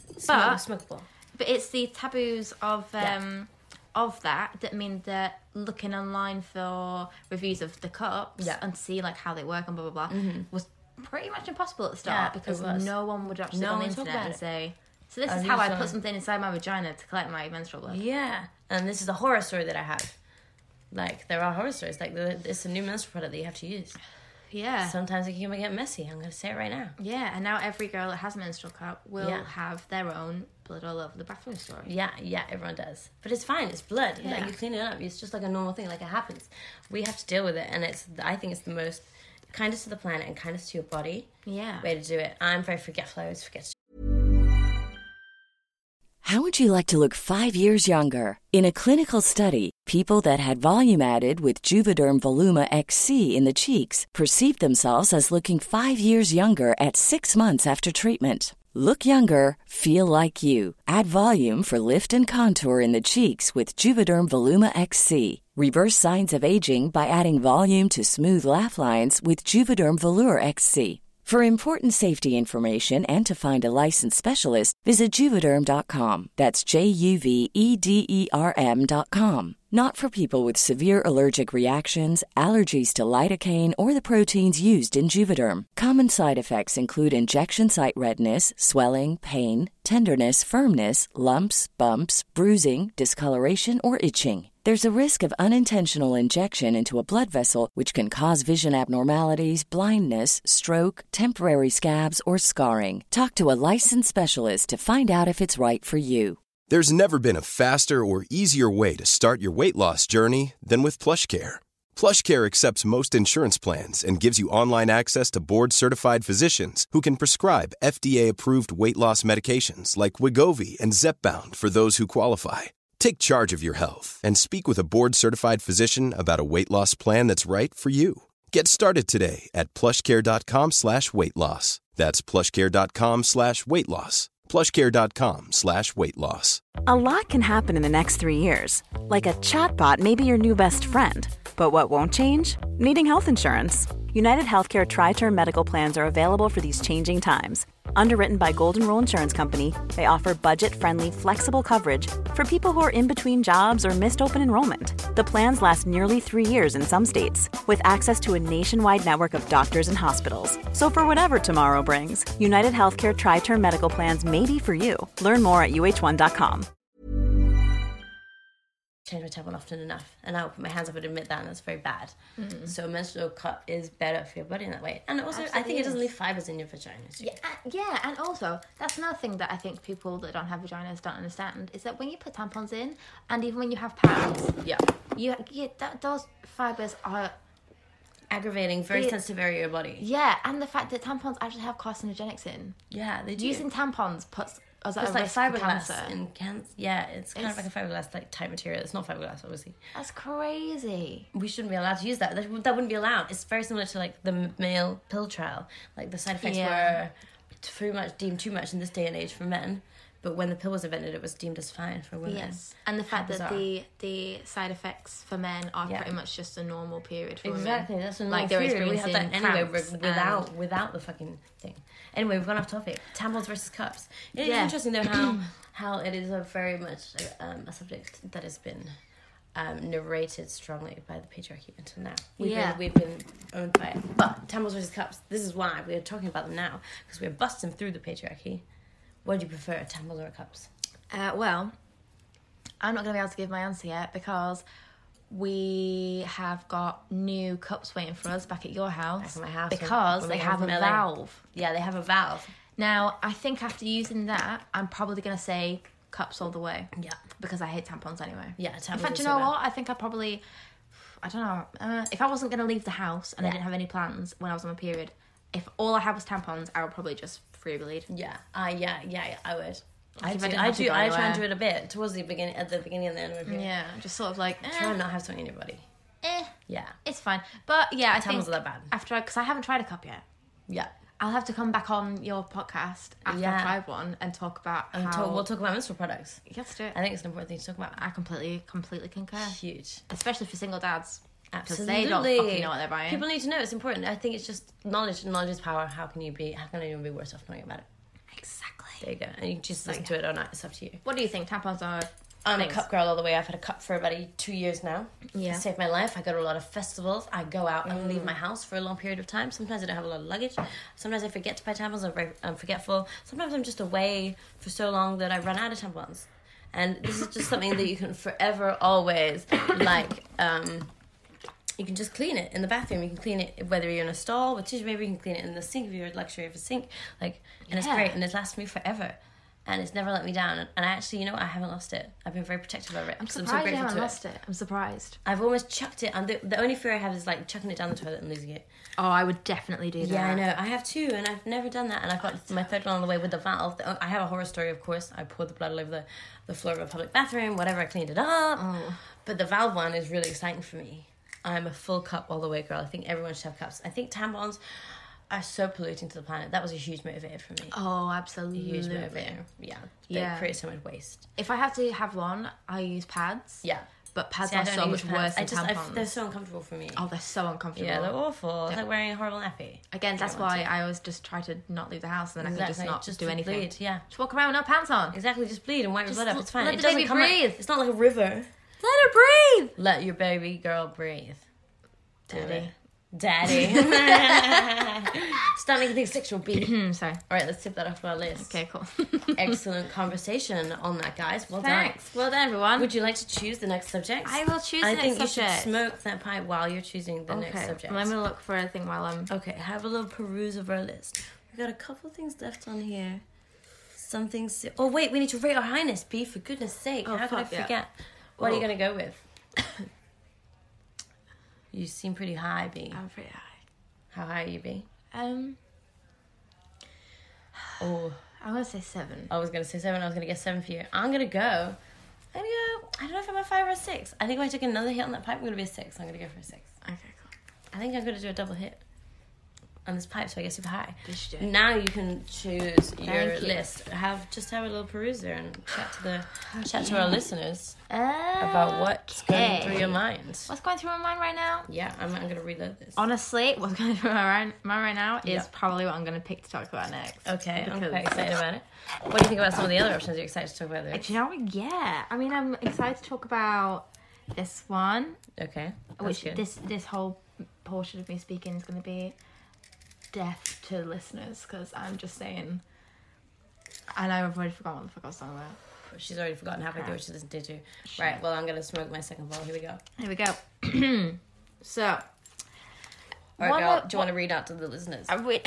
Smokable. But it's the taboos of that mean that looking online for reviews of the cups and see like how they work and blah blah blah was pretty much impossible at the start because no one would actually go on the internet and say, so this is how I put something inside my vagina to collect my menstrual blood. Yeah, and this is a horror story that I have. Like, there are horror stories. Like, it's a new menstrual product that you have to use. Yeah. Sometimes it can get messy. I'm going to say it right now. Yeah, and now every girl that has a menstrual cup will have their own blood all over the bathroom story. Yeah, everyone does. But it's fine. It's blood. Yeah. Like, you clean it up. It's just like a normal thing. Like, it happens. We have to deal with it, and I think it's the most kindest to the planet and kindest to your body way to do it. I'm very forgetful. I always forget to. How would you like to look 5 years younger? In a clinical study, people that had volume added with Juvederm Voluma XC in the cheeks perceived themselves as looking 5 years younger at 6 months after treatment. Look younger, feel like you. Add volume for lift and contour in the cheeks with Juvederm Voluma XC. Reverse signs of aging by adding volume to smooth laugh lines with Juvederm Volure XC. For important safety information and to find a licensed specialist, visit Juvederm.com. That's JUVEDERM.com. Not for people with severe allergic reactions, allergies to lidocaine, or the proteins used in Juvederm. Common side effects include injection site redness, swelling, pain, tenderness, firmness, lumps, bumps, bruising, discoloration, or itching. There's a risk of unintentional injection into a blood vessel, which can cause vision abnormalities, blindness, stroke, temporary scabs, or scarring. Talk to a licensed specialist to find out if it's right for you. There's never been a faster or easier way to start your weight loss journey than with PlushCare. PlushCare accepts most insurance plans and gives you online access to board-certified physicians who can prescribe FDA-approved weight loss medications like Wegovy and Zepbound for those who qualify. Take charge of your health and speak with a board-certified physician about a weight loss plan that's right for you. Get started today at plushcare.com/weightloss. That's plushcare.com/weightloss. plushcare.com/weightloss. A lot can happen in the next 3 years. Like a chatbot may be your new best friend. But what won't change? Needing health insurance. United Healthcare Tri-Term Medical Plans are available for these changing times. Underwritten by Golden Rule Insurance Company, they offer budget-friendly, flexible coverage for people who are in between jobs or missed open enrollment. The plans last nearly 3 years in some states, with access to a nationwide network of doctors and hospitals. So for whatever tomorrow brings, United Healthcare Tri-Term Medical Plans may be for you. Learn more at UH1.com. Change my tampon often enough, and I'll put my hands up and admit that, and that's very bad. So a menstrual cup is better for your body in that way, and also I think it doesn't leave fibers in your vagina too. Yeah, and also that's another thing that I think people that don't have vaginas don't understand is that when you put tampons in, and even when you have pads, those fibers are aggravating, very sensitive area of your body. Yeah, and the fact that tampons actually have carcinogenics in. Yeah, they do. Using tampons puts. It's like fiberglass in cancer. Yeah, it's kind of like a fiberglass like type material. It's not fiberglass, obviously. That's crazy. We shouldn't be allowed to use that. That wouldn't be allowed. It's very similar to like the male pill trial. Like the side effects were deemed too much in this day and age for men. But when the pill was invented, it was deemed as fine for women. Yes, and the fact that the side effects for men are pretty much just a normal period for women. Exactly, that's a normal period. We have that anyway without the fucking thing. Anyway, we've gone off topic. Tampons versus cups. It's interesting though how it is a very much a subject that has been narrated strongly by the patriarchy until now. We've been owned by it. But tampons versus cups. This is why we're talking about them now, because we're busting through the patriarchy. What do you prefer, tampons or cups? Well, I'm not going to be able to give my answer yet because we have got new cups waiting for us back at your house. Back at my house. Because they have a valve. Yeah, they have a valve. Now, I think after using that, I'm probably going to say cups all the way. Yeah. Because I hate tampons anyway. Yeah, tampons. In fact, you know what? I think I probably... I don't know. If I wasn't going to leave the house and I didn't have any plans when I was on my period, if all I had was tampons, I would probably just free bleed. Yeah, I would. I try and do it a bit towards the beginning, at the beginning and the end of my period. Yeah, just sort of like try and not have something in your body. Yeah, it's fine. But yeah, I think tampons are that bad. Because I haven't tried a cup yet. Yeah, I'll have to come back on your podcast after I tried one and talk about we'll talk about menstrual products. Let's do it. I think it's an important thing to talk about. I completely concur. Huge, especially for single dads. Absolutely. Because they don't fucking know what they're buying. People need to know. It's important. I think it's just knowledge. Knowledge is power. How can anyone be worse off knowing about it? Exactly. There you go. And you can just listen to it all night. It's up to you. What do you think? Tampons are... I'm a cup girl all the way. I've had a cup for about 2 years now. Yeah. It saved my life. I go to a lot of festivals. I go out and leave my house for a long period of time. Sometimes I don't have a lot of luggage. Sometimes I forget to buy tampons. I'm forgetful. Sometimes I'm just away for so long that I run out of tampons. And this is just something that you can forever, always, like, you can just clean it in the bathroom. You can clean it whether you're in a stall with tissue paper. You can clean it in the sink if you're luxury of a sink. Like, and it's great. And it lasts me forever. And it's never let me down. And I actually, I haven't lost it. I've been very protective of it. I'm surprised you haven't lost it. I'm surprised. I've almost chucked it. And the only fear I have is, like, chucking it down the toilet and losing it. Oh, I would definitely do that. Yeah, I know. I have too, and I've never done that. And I've got my third one on the way with the valve. I have a horror story, of course. I poured the blood all over the floor of a public bathroom, whatever. I cleaned it up. Oh. But the valve one is really exciting for me. I'm a full cup all the way girl. I think everyone should have cups. I think tampons are so polluting to the planet. That was a huge motivator for me. Oh, absolutely. A huge motivator. Yeah. They create so much waste. If I have to have one, I use pads. Yeah. But pads are so much worse than tampons. They're so uncomfortable for me. Oh, they're so uncomfortable. Yeah, they're awful. It's like wearing a horrible nappy. Again, that's why I always just try to not leave the house, and then I can just not do anything. Bleed, yeah. Just walk around with no pants on. Exactly, just bleed and wipe your blood up. It's fine. Let the baby breathe. It's not like a river. Let her breathe. Let your baby girl breathe. Daddy. Stop making things sexual, B. Sorry. All right, let's tip that off our list. Okay, cool. Excellent conversation on that, guys. Well Thanks. done. Well done, everyone. Would you like to choose the next subject? I will choose the next subject. I think you should smoke that pipe while you're choosing the next subject. Let me look for a thing while I'm... Okay, have a little peruse of our list. We've got a couple things left on here. Some things... Oh, wait, we need to rate our highness, B, for goodness sake. How could I forget? Yeah. What are you going to go with? You seem pretty high, B. I'm pretty high. How high are you, B? Oh, I want to say 7. I was going to say 7. I was going to get 7 for you. I'm going to go... I don't know if I'm a 5 or a 6. I think if I took another hit on that pipe, I'm going to be a 6. I'm going to go for a 6. Okay, cool. I think I'm going to do a double hit on this pipe, so I get super high. Just now you can choose your list. Have a little peruse there and chat to our listeners about what's going through your mind. What's going through my mind right now? Yeah, I'm going to reload this. Honestly, what's going through my mind right now is probably what I'm going to pick to talk about next. Okay, I'm quite excited about it. What do you think about some of the other options? Are you excited to talk about those? Do you know what? Yeah. I mean, I'm excited to talk about this one. Okay. Which good. This whole portion of me speaking is going to be deaf to listeners, because I'm just saying, and I've already forgotten what the fuck I was talking about. She's already forgotten halfway through what she listened to. Right, well, I'm going to smoke my second bowl. Here we go. So, all right, girl, do you want to read out to the listeners? I'm going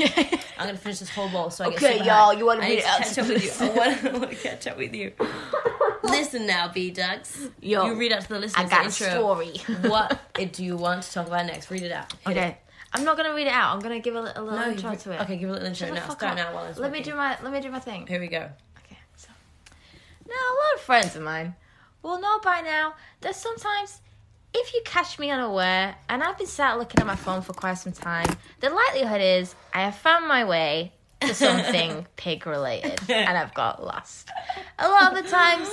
to finish this whole bowl so I get super y'all, you want to read it out to with you. I want to catch up with you. Listen now, B-Ducks. Yo, you read out to the listeners. I got a story. What do you want to talk about next? Read it out. Okay. I'm not gonna read it out. I'm gonna give a little intro to it. Okay, give a little intro now. Start now while I'm Let me do my thing. Here we go. Okay. So now a lot of friends of mine will know by now that sometimes if you catch me unaware and I've been sat looking at my phone for quite some time, the likelihood is I have found my way to something pig related and I've got lost. A lot of the times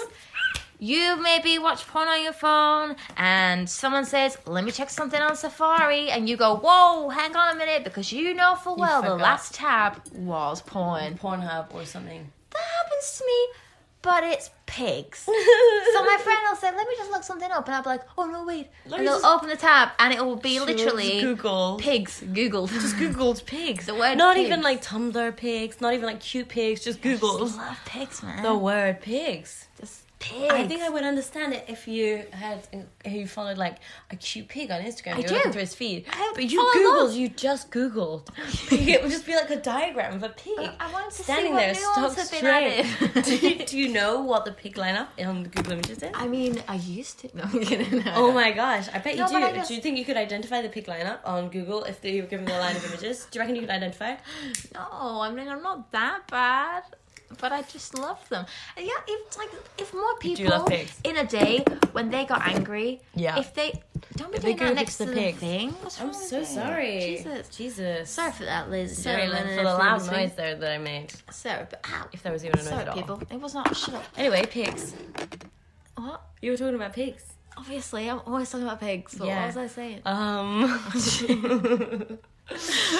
you maybe watch porn on your phone and someone says, let me check something on Safari, and you go, whoa, hang on a minute, because you know full well the last tab was porn. Pornhub or something. That happens to me, but it's pigs. So my friend will say, let me just look something up, and I'll be like, oh no, wait. And they'll open the tab and it will be literally Google pigs. Googled. Just Googled pigs. The word not pigs. Even like Tumblr pigs, not even like cute pigs, just Googled. Just love pigs, man. The word pigs. Just pigs. I think I would understand it if you followed like a cute pig on Instagram. I You're do. looking through his feed. But you just Googled. It would just be like a diagram of a pig. I wanted to standing see what there, nuance stock had been straight. added. do you know what the pig lineup on the Google Images is? I mean, I used to. No, I'm kidding. Oh my gosh, I bet you do. Just... Do you think you could identify the pig lineup on Google if you were given the line of images? Do you reckon you could identify it? No, I mean, I'm not that bad. But I just love them. And yeah, if more people in a day when they got angry, if they don't be doing that next to the thing. What's wrong I'm so sorry. Jesus. Sorry for that, Liz. Sorry, Lynn, for the loud noise there that I made. Sorry, but if there was even a noise at all. People. It was not. Shut up. Anyway, pigs. What? You were talking about pigs. Obviously, I'm always talking about pigs. What was I saying?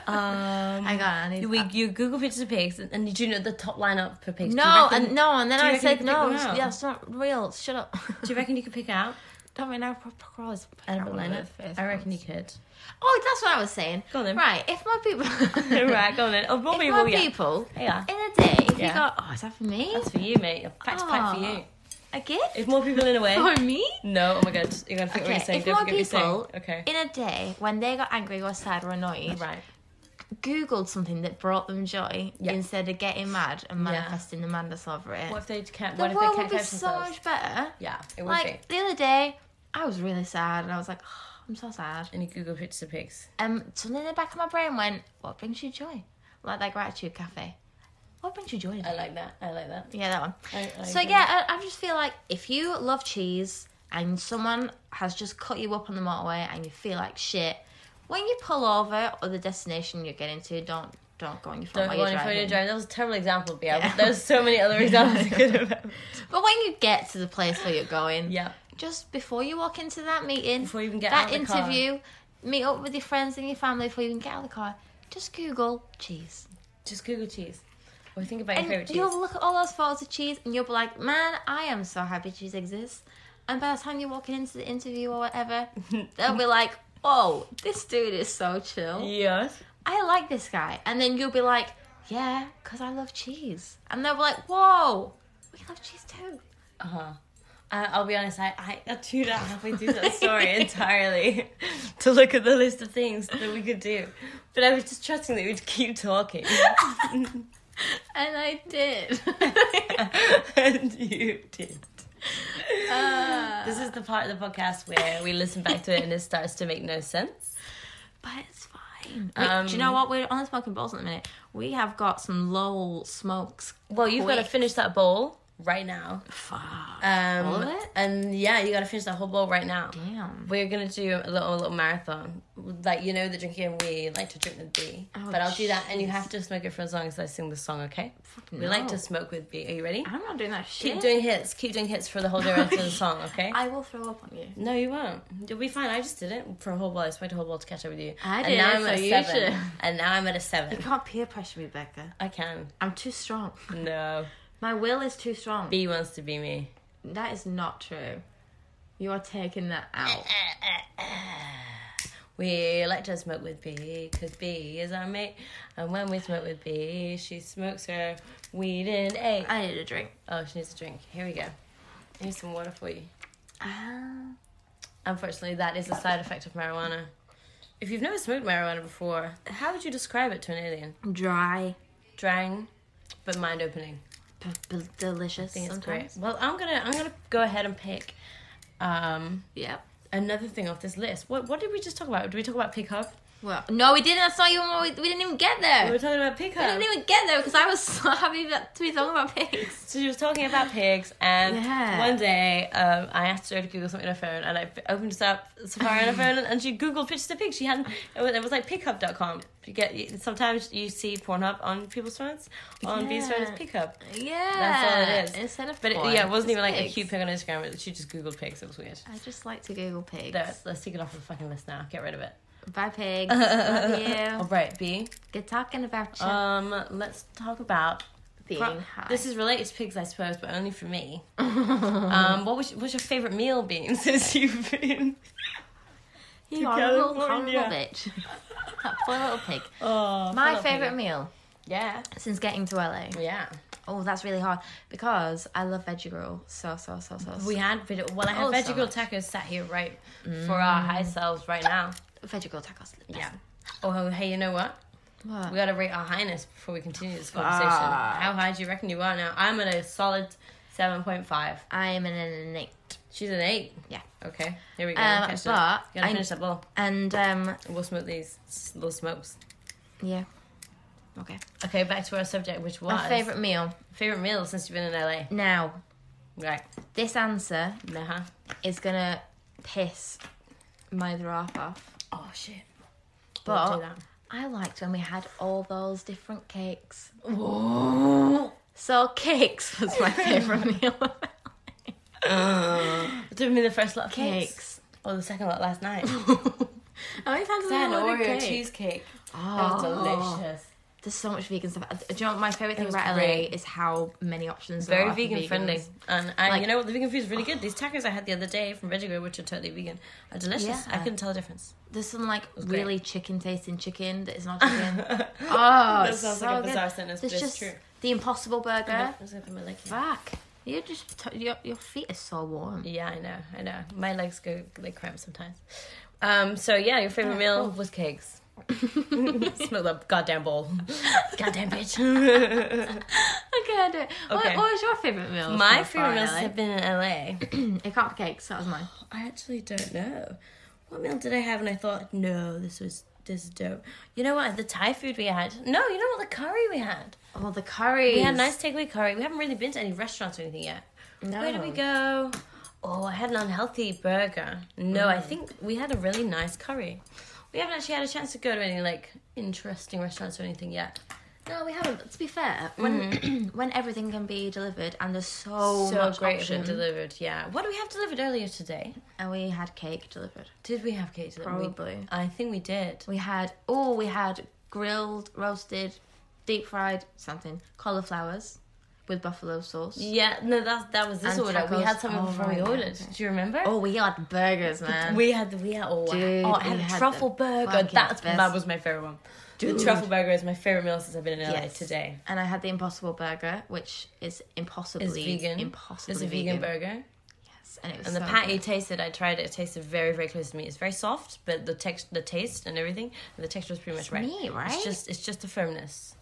I need You Google pictures of pigs, and did you know the top lineup for pigs? No, and then I said, no, yeah, that's not real. Shut up. Do you reckon you could pick out? Don't really know crows. Edible lineup? I reckon you could. Oh, that's what I was saying. Go on then. Right, if more people... Right, go on then. Oh, if more people in a day, if you go, oh, is that for me? That's for you, mate. A fact pack for you. A gift? If more people in a way. For me? No, oh my god. You're going to think what you're saying. If more people okay. in a day, when they got angry or sad or annoyed, right, Googled something that brought them joy instead of getting mad and manifesting the madness over it. What if they can't? The world would be so much better. Yeah, it would be. The other day, I was really sad and I was like, oh, I'm so sad. And you Google pictures of pigs. Something in the back of my brain went, what brings you joy? Like that Gratitude Cafe. What brings you joy today? I like that. Yeah, that one. I just feel like if you love cheese and someone has just cut you up on the motorway and you feel like shit, when you pull over or the destination you're getting to, don't go on your phone while you're driving. That was a terrible example, Bia. Yeah. There's so many other examples you could have. But when you get to the place where you're going, yeah, just before you walk into that meeting, before you even get that out of the interview, car, meet up with your friends and your family before you even get out of the car, just Google cheese. Just Google cheese. Or think about your favourite cheese. You'll look at all those photos of cheese and you'll be like, man, I am so happy cheese exists. And by the time you're walking into the interview or whatever, they'll be like, oh, this dude is so chill. Yes. I like this guy. And then you'll be like, yeah, because I love cheese. And they'll be like, whoa, we love cheese too. Uh-huh. I'll be honest, I tuned out halfway through that story entirely to look at the list of things that we could do. But I was just trusting that we'd keep talking. And I did. And you did. This is the part of the podcast where we listen back to it and it starts to make no sense. But it's fine. Wait, do you know what? We're on the smoking bowls in a minute. We have got some Lowell smokes. Well, you've got to finish that bowl right now. Fuck. All of it? And yeah, you got to finish that whole bowl right now. Damn. We're going to do a little marathon. Like, you know the drinking we like to drink with B. Oh, but I'll do that and you have to smoke it for as long as I sing the song, okay? We like to smoke with B. Are you ready? I'm not doing that shit. Keep doing hits for the whole duration of the song, okay? I will throw up on you. No, you won't. You'll be fine. I just did it for a whole bowl. I smoked a whole bowl to catch up with you. I did, and now I'm so at you 7. should. And now I'm at a 7. You can't peer pressure me, Becca. I can. I'm too strong. No. My will is too strong. B wants to be me. That is not true. You are taking that out. We like to smoke with B, because B is our mate. And when we smoke with B, she smokes her weed in 8. I need a drink. Oh, she needs a drink. Here we go. Here's some water for you. Unfortunately, that is a side effect of marijuana. If you've never smoked marijuana before, how would you describe it to an alien? Dry. Drying, but mind-opening. Delicious. I think it's sometimes. great. Well, I'm gonna go ahead and pick another thing off this list. What did we just talk about? Did we talk about Pig Hub? Well, no, we didn't. That's not even what we didn't even get there. We were talking about Pig Hub. We didn't even get there because I was so happy to be talking about pigs. So she was talking about pigs, and one day I asked her to Google something on her phone, and I opened up Safari on her phone, and she Googled pictures of pigs. She hadn't. It was like pighub.com. Sometimes you see Pornhub on people's phones. On B's phone, it's Pig Hub. Yeah, that's all it is. Instead of it wasn't even like pigs. a cute pig on Instagram. She just Googled pigs. It was weird. I just like to Google pigs. Let's take it off the fucking list now. Get rid of it. Bye, pigs. Love you. All right, B. Good talking about you. Let's talk about being high. This is related to pigs, I suppose, but only for me. What's your favourite meal been since you've been? You are a little horrible bitch. That poor little pig. Oh, my favourite meal. Yeah. Since getting to LA. Yeah. Oh, that's really hard because I love veggie roll so. We had I have veggie roll tacos sat here right for our high selves right now. Veggie roll tacos. Yeah. Oh, hey, you know what? What? We gotta rate our highness before we continue this conversation. How high do you reckon you are now? I'm at a solid 7.5. I am at an 8. She's an 8. Yeah. Okay. Here we go. But you gotta finish that bowl. And we'll smoke these little smokes. Yeah. Okay, back to our subject, which was... My favourite meal. Favourite meal since you've been in LA. Now. Right. This answer is going to piss my other half off. Oh, shit. But I liked when we had all those different cakes. Whoa. So cakes was my favourite meal. Didn't mean the first lot of cakes. Or the second lot last night. How many times I had an have you Oreo cake? cheesecake. That was delicious. There's so much vegan stuff. Do you know what my favourite thing was about great. LA is how many options there Very are for vegan vegans. friendly. And you know what? The vegan food is really Oh. good. These tacos I had the other day from Veggie Grill, which are totally vegan, are delicious. Yeah. I couldn't tell the difference. There's some like great. really chicken tasting chicken that is not chicken. That It's sounds so like a good. bizarre sentence, There's but it's just true. the Impossible Burger. I'm just gonna put my leg here. Fuck. You're just your feet are so warm. Yeah, I know. My legs they cramp sometimes. So yeah, your favorite meal was cakes. Smell that goddamn bowl. Goddamn bitch. Okay, I do it. Okay. What was your favourite meal? My favorite meals have been in LA. It can't be cakes. That was mine. I actually don't know. What meal did I have and I thought, no, this is dope. You know what? The Thai food we had. No, you know what? The curry we had. Oh, the curry. We had nice takeaway curry. We haven't really been to any restaurants or anything yet. No. Where did we go? Oh, I had an unhealthy burger. No, I think we had a really nice curry. We haven't actually had a chance to go to any, like, interesting restaurants or anything yet. No, we haven't. But to be fair, when when everything can be delivered and there's so much great option, of it delivered, yeah. What did we have delivered earlier today? and we had cake delivered. Did we have cake delivered? Probably. I think we did. We had grilled, roasted, deep fried something cauliflowers with buffalo sauce. Yeah, no, that was this And order. We tacos. had something Oh, before we right, ordered. okay. Do you remember? Oh, we got burgers, man. We had Dude, I had we a had truffle the burger. fucking That best. was my favorite one. The truffle burger is my favorite meal since I've been in LA today. And I had the Impossible Burger, which is impossibly It's vegan. Impossibly It's a vegan burger. Yes, and it was And the so patty good. tasted, I tried it, it tasted very, very close to meat. It's very soft, but the taste and everything, and the texture was pretty much right. meat, right? It's just a firmness.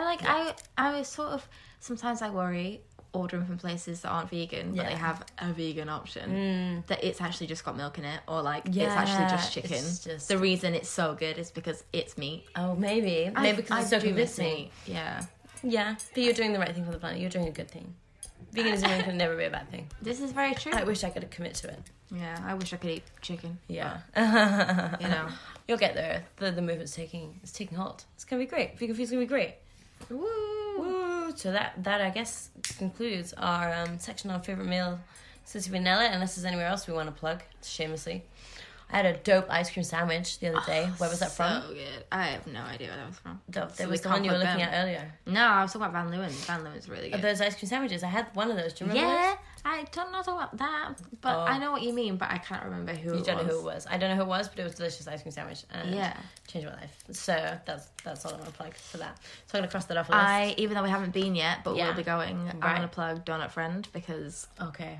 I was sort of, sometimes I worry ordering from places that aren't vegan, but they have a vegan option, that it's actually just got milk in it, or like it's actually just chicken. it's just- The reason it's so good is because it's meat. Oh, maybe because it's so do miss convincing. meat. Yeah. Yeah, but you're doing the right thing for the planet. You're doing a good thing. Veganism can never be a bad thing. This is very true. I wish I could commit to it. Yeah, I wish I could eat chicken. Yeah. You know. You'll get there. The movement's taking hold. It's gonna be great. Vegan food's gonna be great. Woo. Woo! So that I guess concludes our section on favorite meal since we've been in LA. Unless there's anywhere else we want to plug shamelessly. I had a dope ice cream sandwich the other day. Where was that from? So good. I have no idea where that was from. That So was we the one you were can't looking plug at earlier. No, I was talking about Van Leeuwen. Van Leeuwen's really good. Those ice cream sandwiches. I had one of those. Do you remember Yeah, those? I don't know about that, but I know what you mean, but I can't remember who You it don't was. know who it was. I don't know who it was, but it was a delicious ice cream sandwich. And Yeah. changed my life. So that's all I want to plug for that. So I'm going to cross that off the list. Even though we haven't been yet, but Yeah. we'll be going, I'm Right. going to plug Donut Friend because Okay.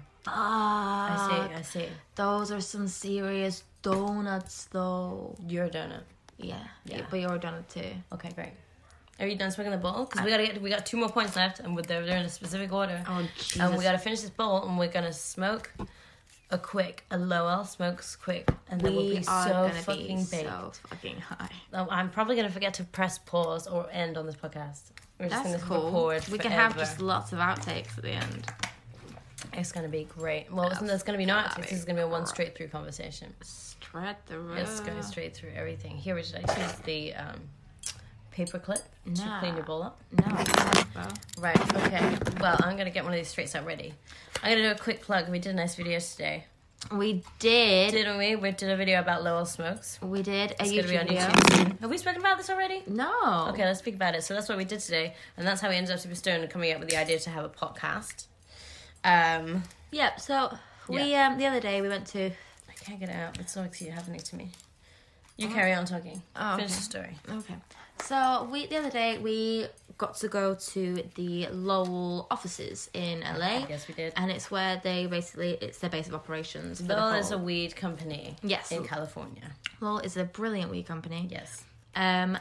I see. those are some serious donuts though. You're a donut. Yeah. Yeah. But you're a donut too. Okay, great. Are you done smoking the bowl? Because we got 2 more points left, and they're in a specific order. Oh, Jesus. And we got to finish this bowl, and we're gonna smoke a Lowell smokes quick, and then we'll We be are so gonna fucking be baked. so fucking high. I'm probably gonna forget to press pause or end on this podcast. We're just That's gonna cool. record We can have forever. just lots of outtakes at the end. It's gonna be great. Well, there's gonna be no outtakes. that'd This is gonna be a one straight through conversation. Straight through. It's going straight through everything. Here, would you like to use the paper clip to Nah. clean your bowl up? No, bro. Right, okay. Well, I'm going to get one of these straights out ready. I'm going to do a quick plug. We did a nice video today. We did. Didn't we? We did a video about Lowell Smokes. We did a It's going to be YouTube on video. YouTube soon. Have we spoken about this already? No. Okay, let's speak about it. So that's what we did today. And that's how we ended up super stoned and coming up with the idea to have a podcast. Yep. So we the other day we went to. I can't get it out. It's so exciting happening to me. You carry on talking. Oh, Finish okay. the story. Okay. So the other day we got to go to the Lowell offices in LA. Yes, we did. And it's where it's their base of operations. For Lowell the is a whole. weed company. Yes. In California. Lowell is a brilliant weed company. Yes. And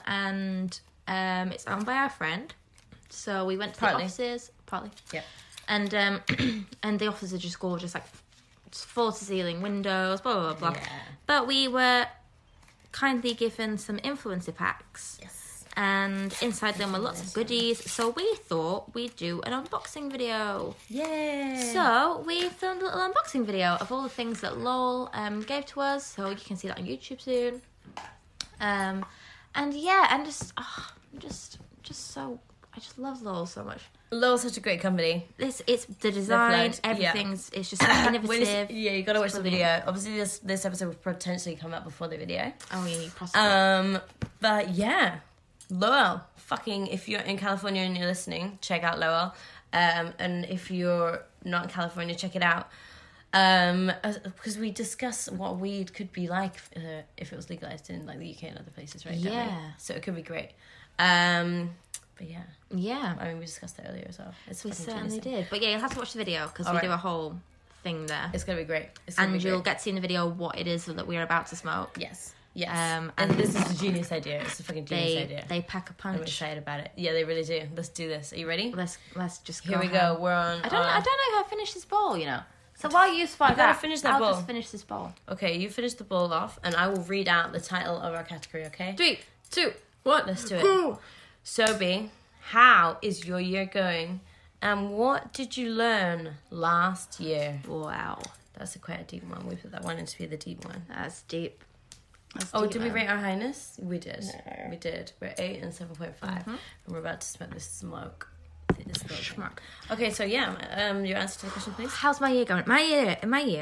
it's owned by our friend. So we went to Partly. the offices. Partly. Yep. And and the offices are just gorgeous, like floor to ceiling windows, blah blah blah. Yeah. But we were kindly given some influencer packs. Yes. And inside them were lots of goodies. So we thought we'd do an unboxing video. Yay. So we filmed a little unboxing video of all the things that Lowell gave to us. So you can see that on YouTube soon. And yeah, and just so just love Lowell so much. Lowell's such a great company. It's the design, everything's it's just so innovative. You gotta watch the video. Obviously, this episode will potentially come out before the video. Oh, yeah, possibly. But yeah, Lowell. Fucking, if you're in California and you're listening, check out Lowell. And if you're not in California, check it out. Because we discuss what weed could be like if it was legalized in like the UK and other places, right? Yeah. So it could be great. But yeah. Yeah. I mean, we discussed that earlier as well. We certainly did. But yeah, you'll have to watch the video because we do a whole thing there. It's going to be great. And you'll get to see in the video what it is that we're about to smoke. Yes. And this is a genius idea. It's a fucking genius idea. They pack a punch. I'm excited about it. Yeah, they really do. Let's do this. Are you ready? Let's just go. Here we go. We're on. I don't know how to finish this bowl, you know. So while you find that, finish that bowl. I'll just finish this bowl. Okay, you finish the bowl off, and I will read out the title of our category. Okay. 3, 2, 1. Let's do it. Sobi, how is your year going? And what did you learn last year? Wow. That's quite a deep one. We put that one in to be the deep one. That's deep. Did we rate our highness? We did. No. We did. We're 8 and 7.5. And we're about to smoke this smoke. Okay, so yeah, your answer to the question, please. How's my year going? My year,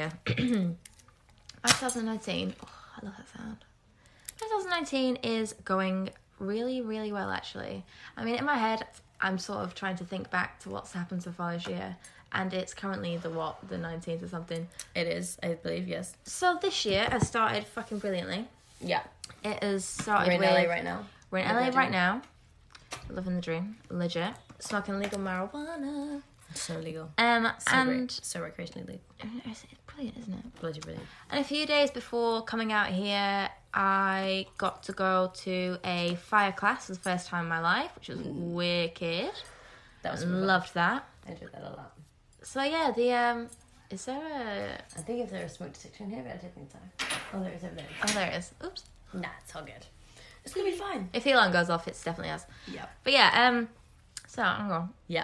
2019. Oh, I love that sound. 2019 is going really, really well, actually. I mean, in my head, I'm sort of trying to think back to what's happened so far this year, and it's currently the 19th or something. It is, I believe, yes. So this year has started fucking brilliantly. Yeah. It has started. We're in LA right now. We're in LA right now. Living the dream, legit. Smoking legal marijuana. So legal. So recreationally legal. It's brilliant, isn't it? Bloody brilliant. And a few days before coming out here, I got to go to a fire class for the first time in my life, which was wicked. That was loved that. I enjoyed that a lot. So yeah, is there a... I think if there was a smoke detector in here, but I don't think so. Oh, there is over there. Oh, there it is. Oops. Nah, it's all good. It's gonna be fine. If the alarm goes off, it's definitely us. Yeah. But yeah, so I'm going. Yeah.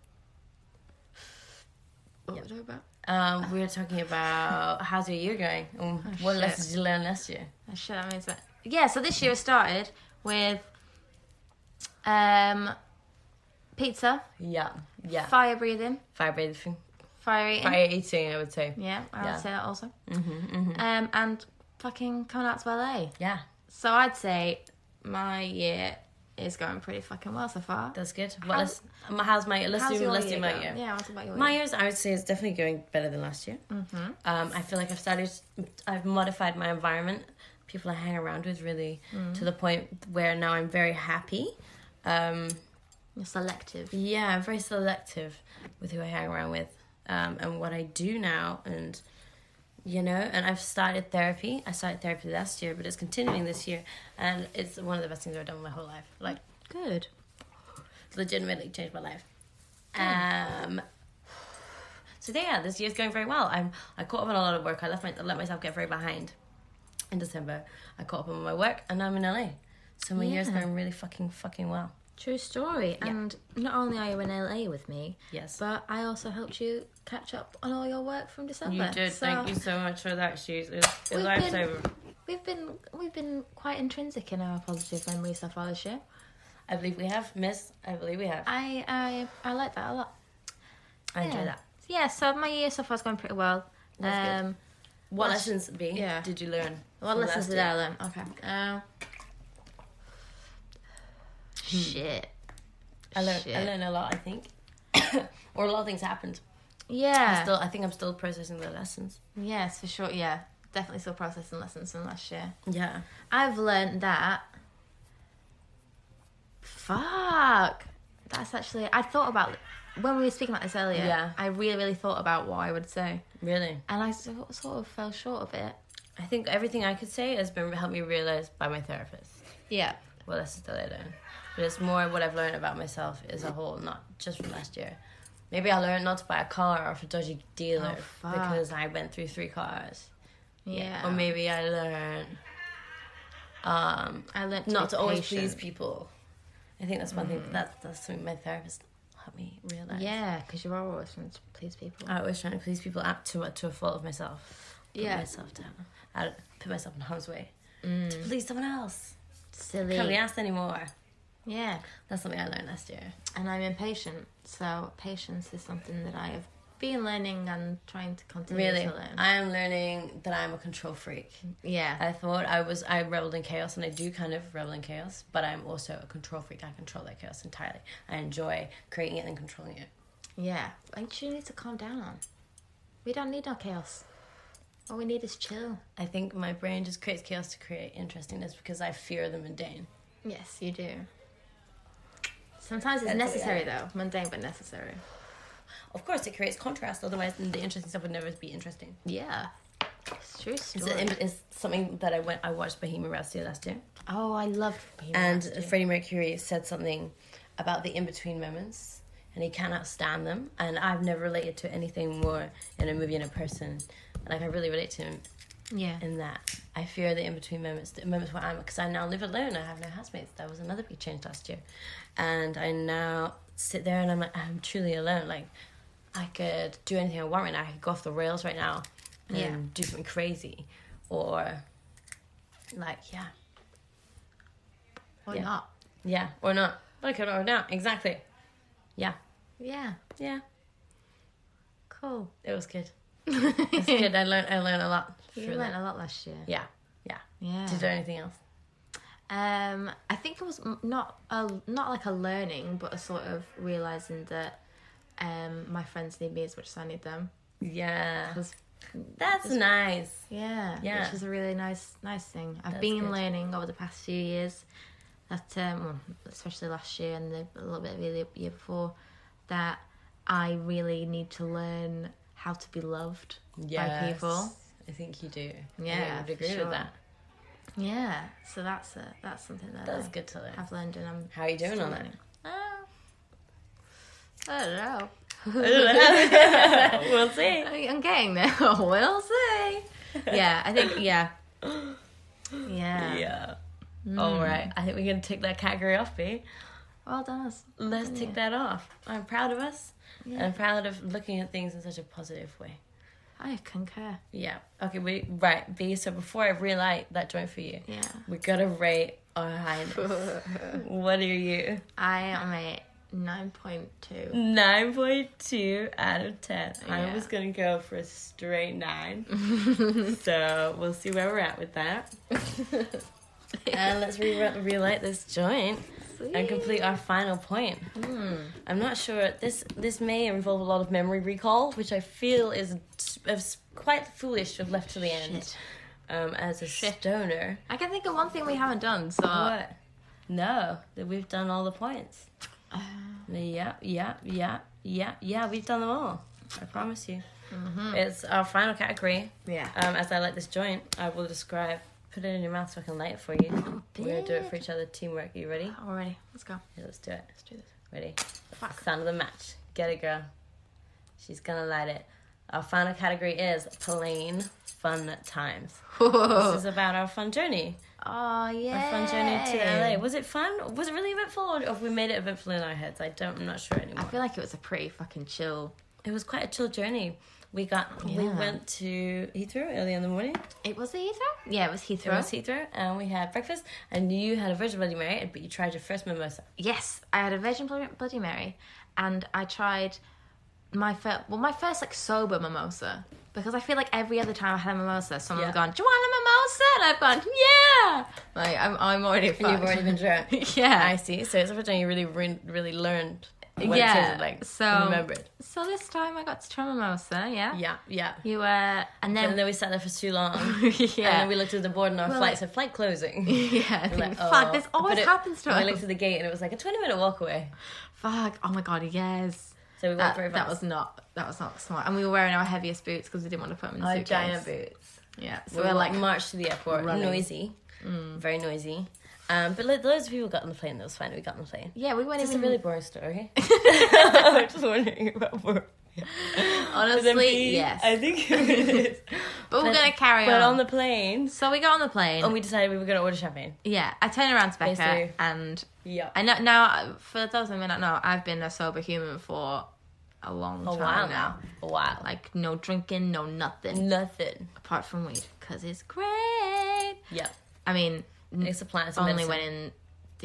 What were we talking about? We were talking about how's your year going? What lessons did you learn last year? Oh, shit, that means that. Yeah, so this year started with pizza. Yeah. Fire breathing. Fire breathing. Fire eating. Fire eating, I would say. Yeah, I would say that also. And fucking coming out to LA. Yeah. So I'd say my year is going pretty fucking well so far. That's good. How's my year? Let's do your year. Yeah, what's about your my years, I would say, is definitely going better than last year. I feel like I've modified my environment. People I hang around with really to the point where now I'm very happy. You're selective. Yeah, I'm very selective with who I hang around with and what I do now. And, you know, and I've started therapy. I started therapy last year, but it's continuing this year. And it's one of the best things I've done in my whole life. Like, good. It's legitimately changed my life. So yeah, this year's going very well. I caught up on a lot of work. I let myself get very behind in December. I caught up on my work, and now I'm in LA. So my year's going really fucking well. True story. Yeah. And not only are you in LA with me, yes, but I also helped you catch up on all your work from December. You did. So thank you so much for that, Shoes. It was lifesaver. We've been quite intrinsic in our positive memories so far this year. I believe we have, Miss. I believe we have. I like that a lot. I enjoy that. Yeah. So my year so far is going pretty well. That's good. What lessons did you learn? What lessons did I learn? Okay. Shit. I learned a lot, I think. Or a lot of things happened. Yeah. I think I'm still processing the lessons. Yes, for sure. Yeah. Definitely still processing lessons from last year. Yeah. I've learned that. Fuck. That's actually... I thought about... When we were speaking about this earlier, I really, really thought about what I would say. Really? And I sort of fell short of it. I think everything I could say has been helped me realize by my therapist. Yeah. Well, lessons that I learned. But it's more what I've learned about myself as a whole, not just from last year. Maybe I learned not to buy a car off a dodgy dealer because I went through 3 cars. Yeah. Or maybe I learned not to always please people. I think that's one thing. That's something my therapist helped me realize. Yeah, because you're always trying to please people. I was trying to please people to a fault of myself. Put myself down. I put myself in harm's way to please someone else. Silly. Can't be asked anymore. Yeah. That's something I learned last year. And I'm impatient, so patience is something that I have been learning and trying to continue to learn. I am learning that I'm a control freak. Yeah. I thought I reveled in chaos, and I do kind of revel in chaos, but I'm also a control freak. I control that chaos entirely. I enjoy creating it and controlling it. Yeah. I think you need to calm down. We don't need no chaos. All we need is chill. I think my brain just creates chaos to create interestingness because I fear the mundane. Yes, you do. Sometimes it's necessary, though. Mundane, but necessary. Of course, it creates contrast. Otherwise, the interesting stuff would never be interesting. Yeah. It's true story. It's something that I watched Bohemian Rhapsody last year. Oh, I loved Bohemian Rhapsody. And Freddie Mercury said something about the in-between moments, and he cannot stand them. And I've never related to anything more in a movie and a person. Like, I really relate to him in that. I fear the in-between moments, the moments where because I now live alone. I have no housemates. That was another big change last year. And I now sit there and I'm like, I'm truly alone. Like, I could do anything I want right now. I could go off the rails right now and do something crazy. Or, like, Or not. Yeah, or not. Like, or not. Exactly. Yeah. Yeah. Yeah. Cool. It was good. It's good. I learned a lot. You learned a lot last year. Yeah. Did you do anything else? I think it was not like a learning, but a sort of realizing that my friends need me as much as I need them. Yeah. That's nice. Yeah. Which is a really nice thing. I've been learning over the past few years that, especially last year and a little bit of the year before, that I really need to learn how to be loved by people. I think you do. Yeah, I would agree with that. Yeah, so that's something that's good to learn. I've learned, and I'm. How are you doing on that? I don't know. We'll see. I'm getting there. We'll see. Yeah, I think. Yeah. All right. I think we're gonna tick that category off, B. Well done. Let's tick that off. I'm proud of us. Yeah. I'm proud of looking at things in such a positive way. I concur. Yeah. Okay, B, so before I relight that joint for you, we gotta rate our highness. What are you? I am a 9.2. 9.2 out of 10. Yeah. I was gonna go for a straight 9. So we'll see where we're at with that. And let's relight this joint. Sweet. And complete our final point. I'm not sure. This may involve a lot of memory recall, which I feel is quite foolish to have left to the end. As a stoner. I can think of one thing we haven't done. So what? No, that we've done all the points. Yeah. We've done them all. I promise you. It's our final category. Yeah. As I light this joint, I will describe. Put it in your mouth so I can light it for you. We're going to do it for each other. Teamwork. Are you ready? We're ready. Let's go. Yeah, let's do it. Let's do this. Ready? Fuck. Sound of the match. Get it, girl. She's going to light it. Our final category is plain fun times. This is about our fun journey. Oh, yeah. Our fun journey to LA. Was it fun? Was it really eventful? Or have we made it eventful in our heads? I'm not sure anymore. I feel like it was a pretty fucking chill. It was quite a chill journey. We went to Heathrow early in the morning. It was Heathrow? Yeah, it was Heathrow. It was Heathrow, and we had breakfast, and you had a Virgin Bloody Mary, but you tried your first mimosa. Yes, I had a Virgin Bloody Mary, and I tried my first like sober mimosa, because I feel like every other time I had a mimosa, someone's gone, "Do you want a mimosa?" And I've gone, "Yeah." Like I'm already fucked. You've already been drunk. Yeah, I see. So it's the first time you really learned. What it tasted like. So remembered. So this time I got to try mimosa. Yeah. Yeah. You and then we sat there for too long. Yeah. And then we looked at the board and our flight said flight closing. Yeah. Like, fuck, this always happens to us. We looked at the gate and it was like a 20-minute walk away. Fuck. Oh my god. Yes. So we walked very fast. That was not smart. And we were wearing our heaviest boots because we didn't want to put them in the suitcase. Giant boots. Yeah. So we like marched to the airport. Running. Noisy. Very noisy. But loads of people got on the plane. That was fine. We got on the plane. Yeah, we went. It's a really boring story. I'm just wondering about work. Honestly, yes. I think it is. But we're going to carry on. But on the plane. So we got on the plane. And we decided we were going to order champagne. Yeah. I turned around to Becca and... Yeah. I know, now, for those who may not know, I've been a sober human for a long time now. A while. Like, no drinking, no nothing. Nothing. Apart from weed. Because it's great. Yeah. I mean... It's a plant. Only when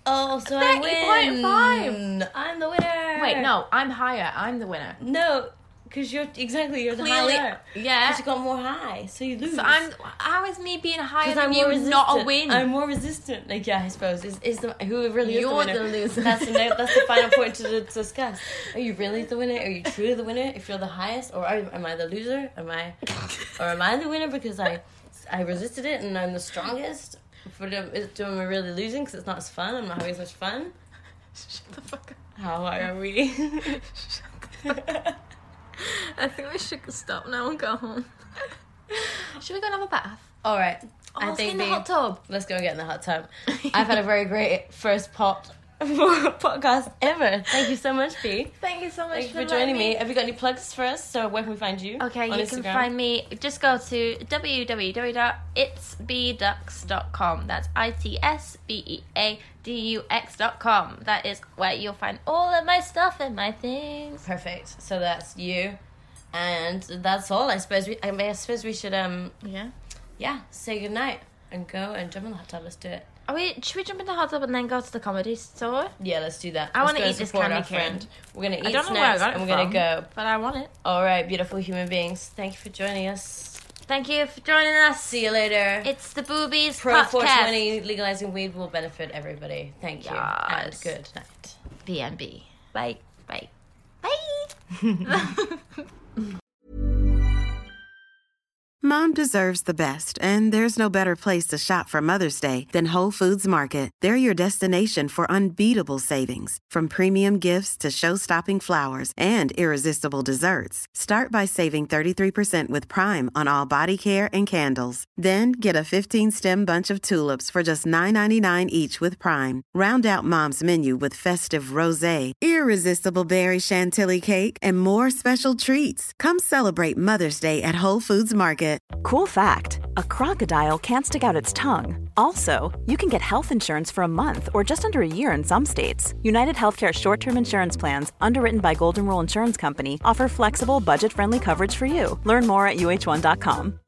Oh, so I win. 30.5. I'm the winner. Wait, no, I'm higher. I'm the winner. No, because you're the higher. Yeah. Because you got more high, so you lose. So how is me being higher than I'm you more resistant. not a win? I'm more resistant. Like, yeah, I suppose. Is the who really is the winner? You're the loser. That's the final point to discuss. Are you really the winner? Are you truly the winner if you're the highest? Or am I the loser? Am I the winner because I resisted it and I'm the strongest? Am I really losing because it's not as fun? I'm not having as much fun? Shut the fuck up. How are we? Shut the fuck up. I think we should stop now and go home. Should we go and have a bath? All right. Let's get in the hot tub. Let's go and get in the hot tub. I've had a very great first podcast ever. Thank you so much, Bea. Thank you so much for joining me. Have you got any plugs for us? So where can we find you? Okay, you Instagram? can find me. Just go to www.itsbeadux.com. That's itsbeadux.com. That is where you'll find all of my stuff and my things. Perfect. So that's you, and that's all. I suppose we should say goodnight and go and jump in the hot tub. Let's do it. Should we jump in the hot tub and then go to the comedy store? Yeah, let's do that. I want to eat this candy cane. We're going to eat I don't know where I got it and we're from, going to go. But I want it. All right, beautiful human beings. Thank you for joining us. Thank you for joining us. See you later. It's the Boobies Pro Podcast. 420 legalizing weed will benefit everybody. Thank you. Yes. And good night. BNB. Bye. Bye. Bye. Mom deserves the best, and there's no better place to shop for Mother's Day than Whole Foods Market. They're your destination for unbeatable savings, from premium gifts to show-stopping flowers and irresistible desserts. Start by saving 33% with Prime on all body care and candles. Then get a 15-stem bunch of tulips for just $9.99 each with Prime. Round out Mom's menu with festive rosé, irresistible berry chantilly cake, and more special treats. Come celebrate Mother's Day at Whole Foods Market. Cool fact, a crocodile can't stick out its tongue. Also, you can get health insurance for a month or just under a year in some states. United Healthcare short-term insurance plans, underwritten by Golden Rule Insurance Company, offer flexible, budget-friendly coverage for you. Learn more at uh1.com.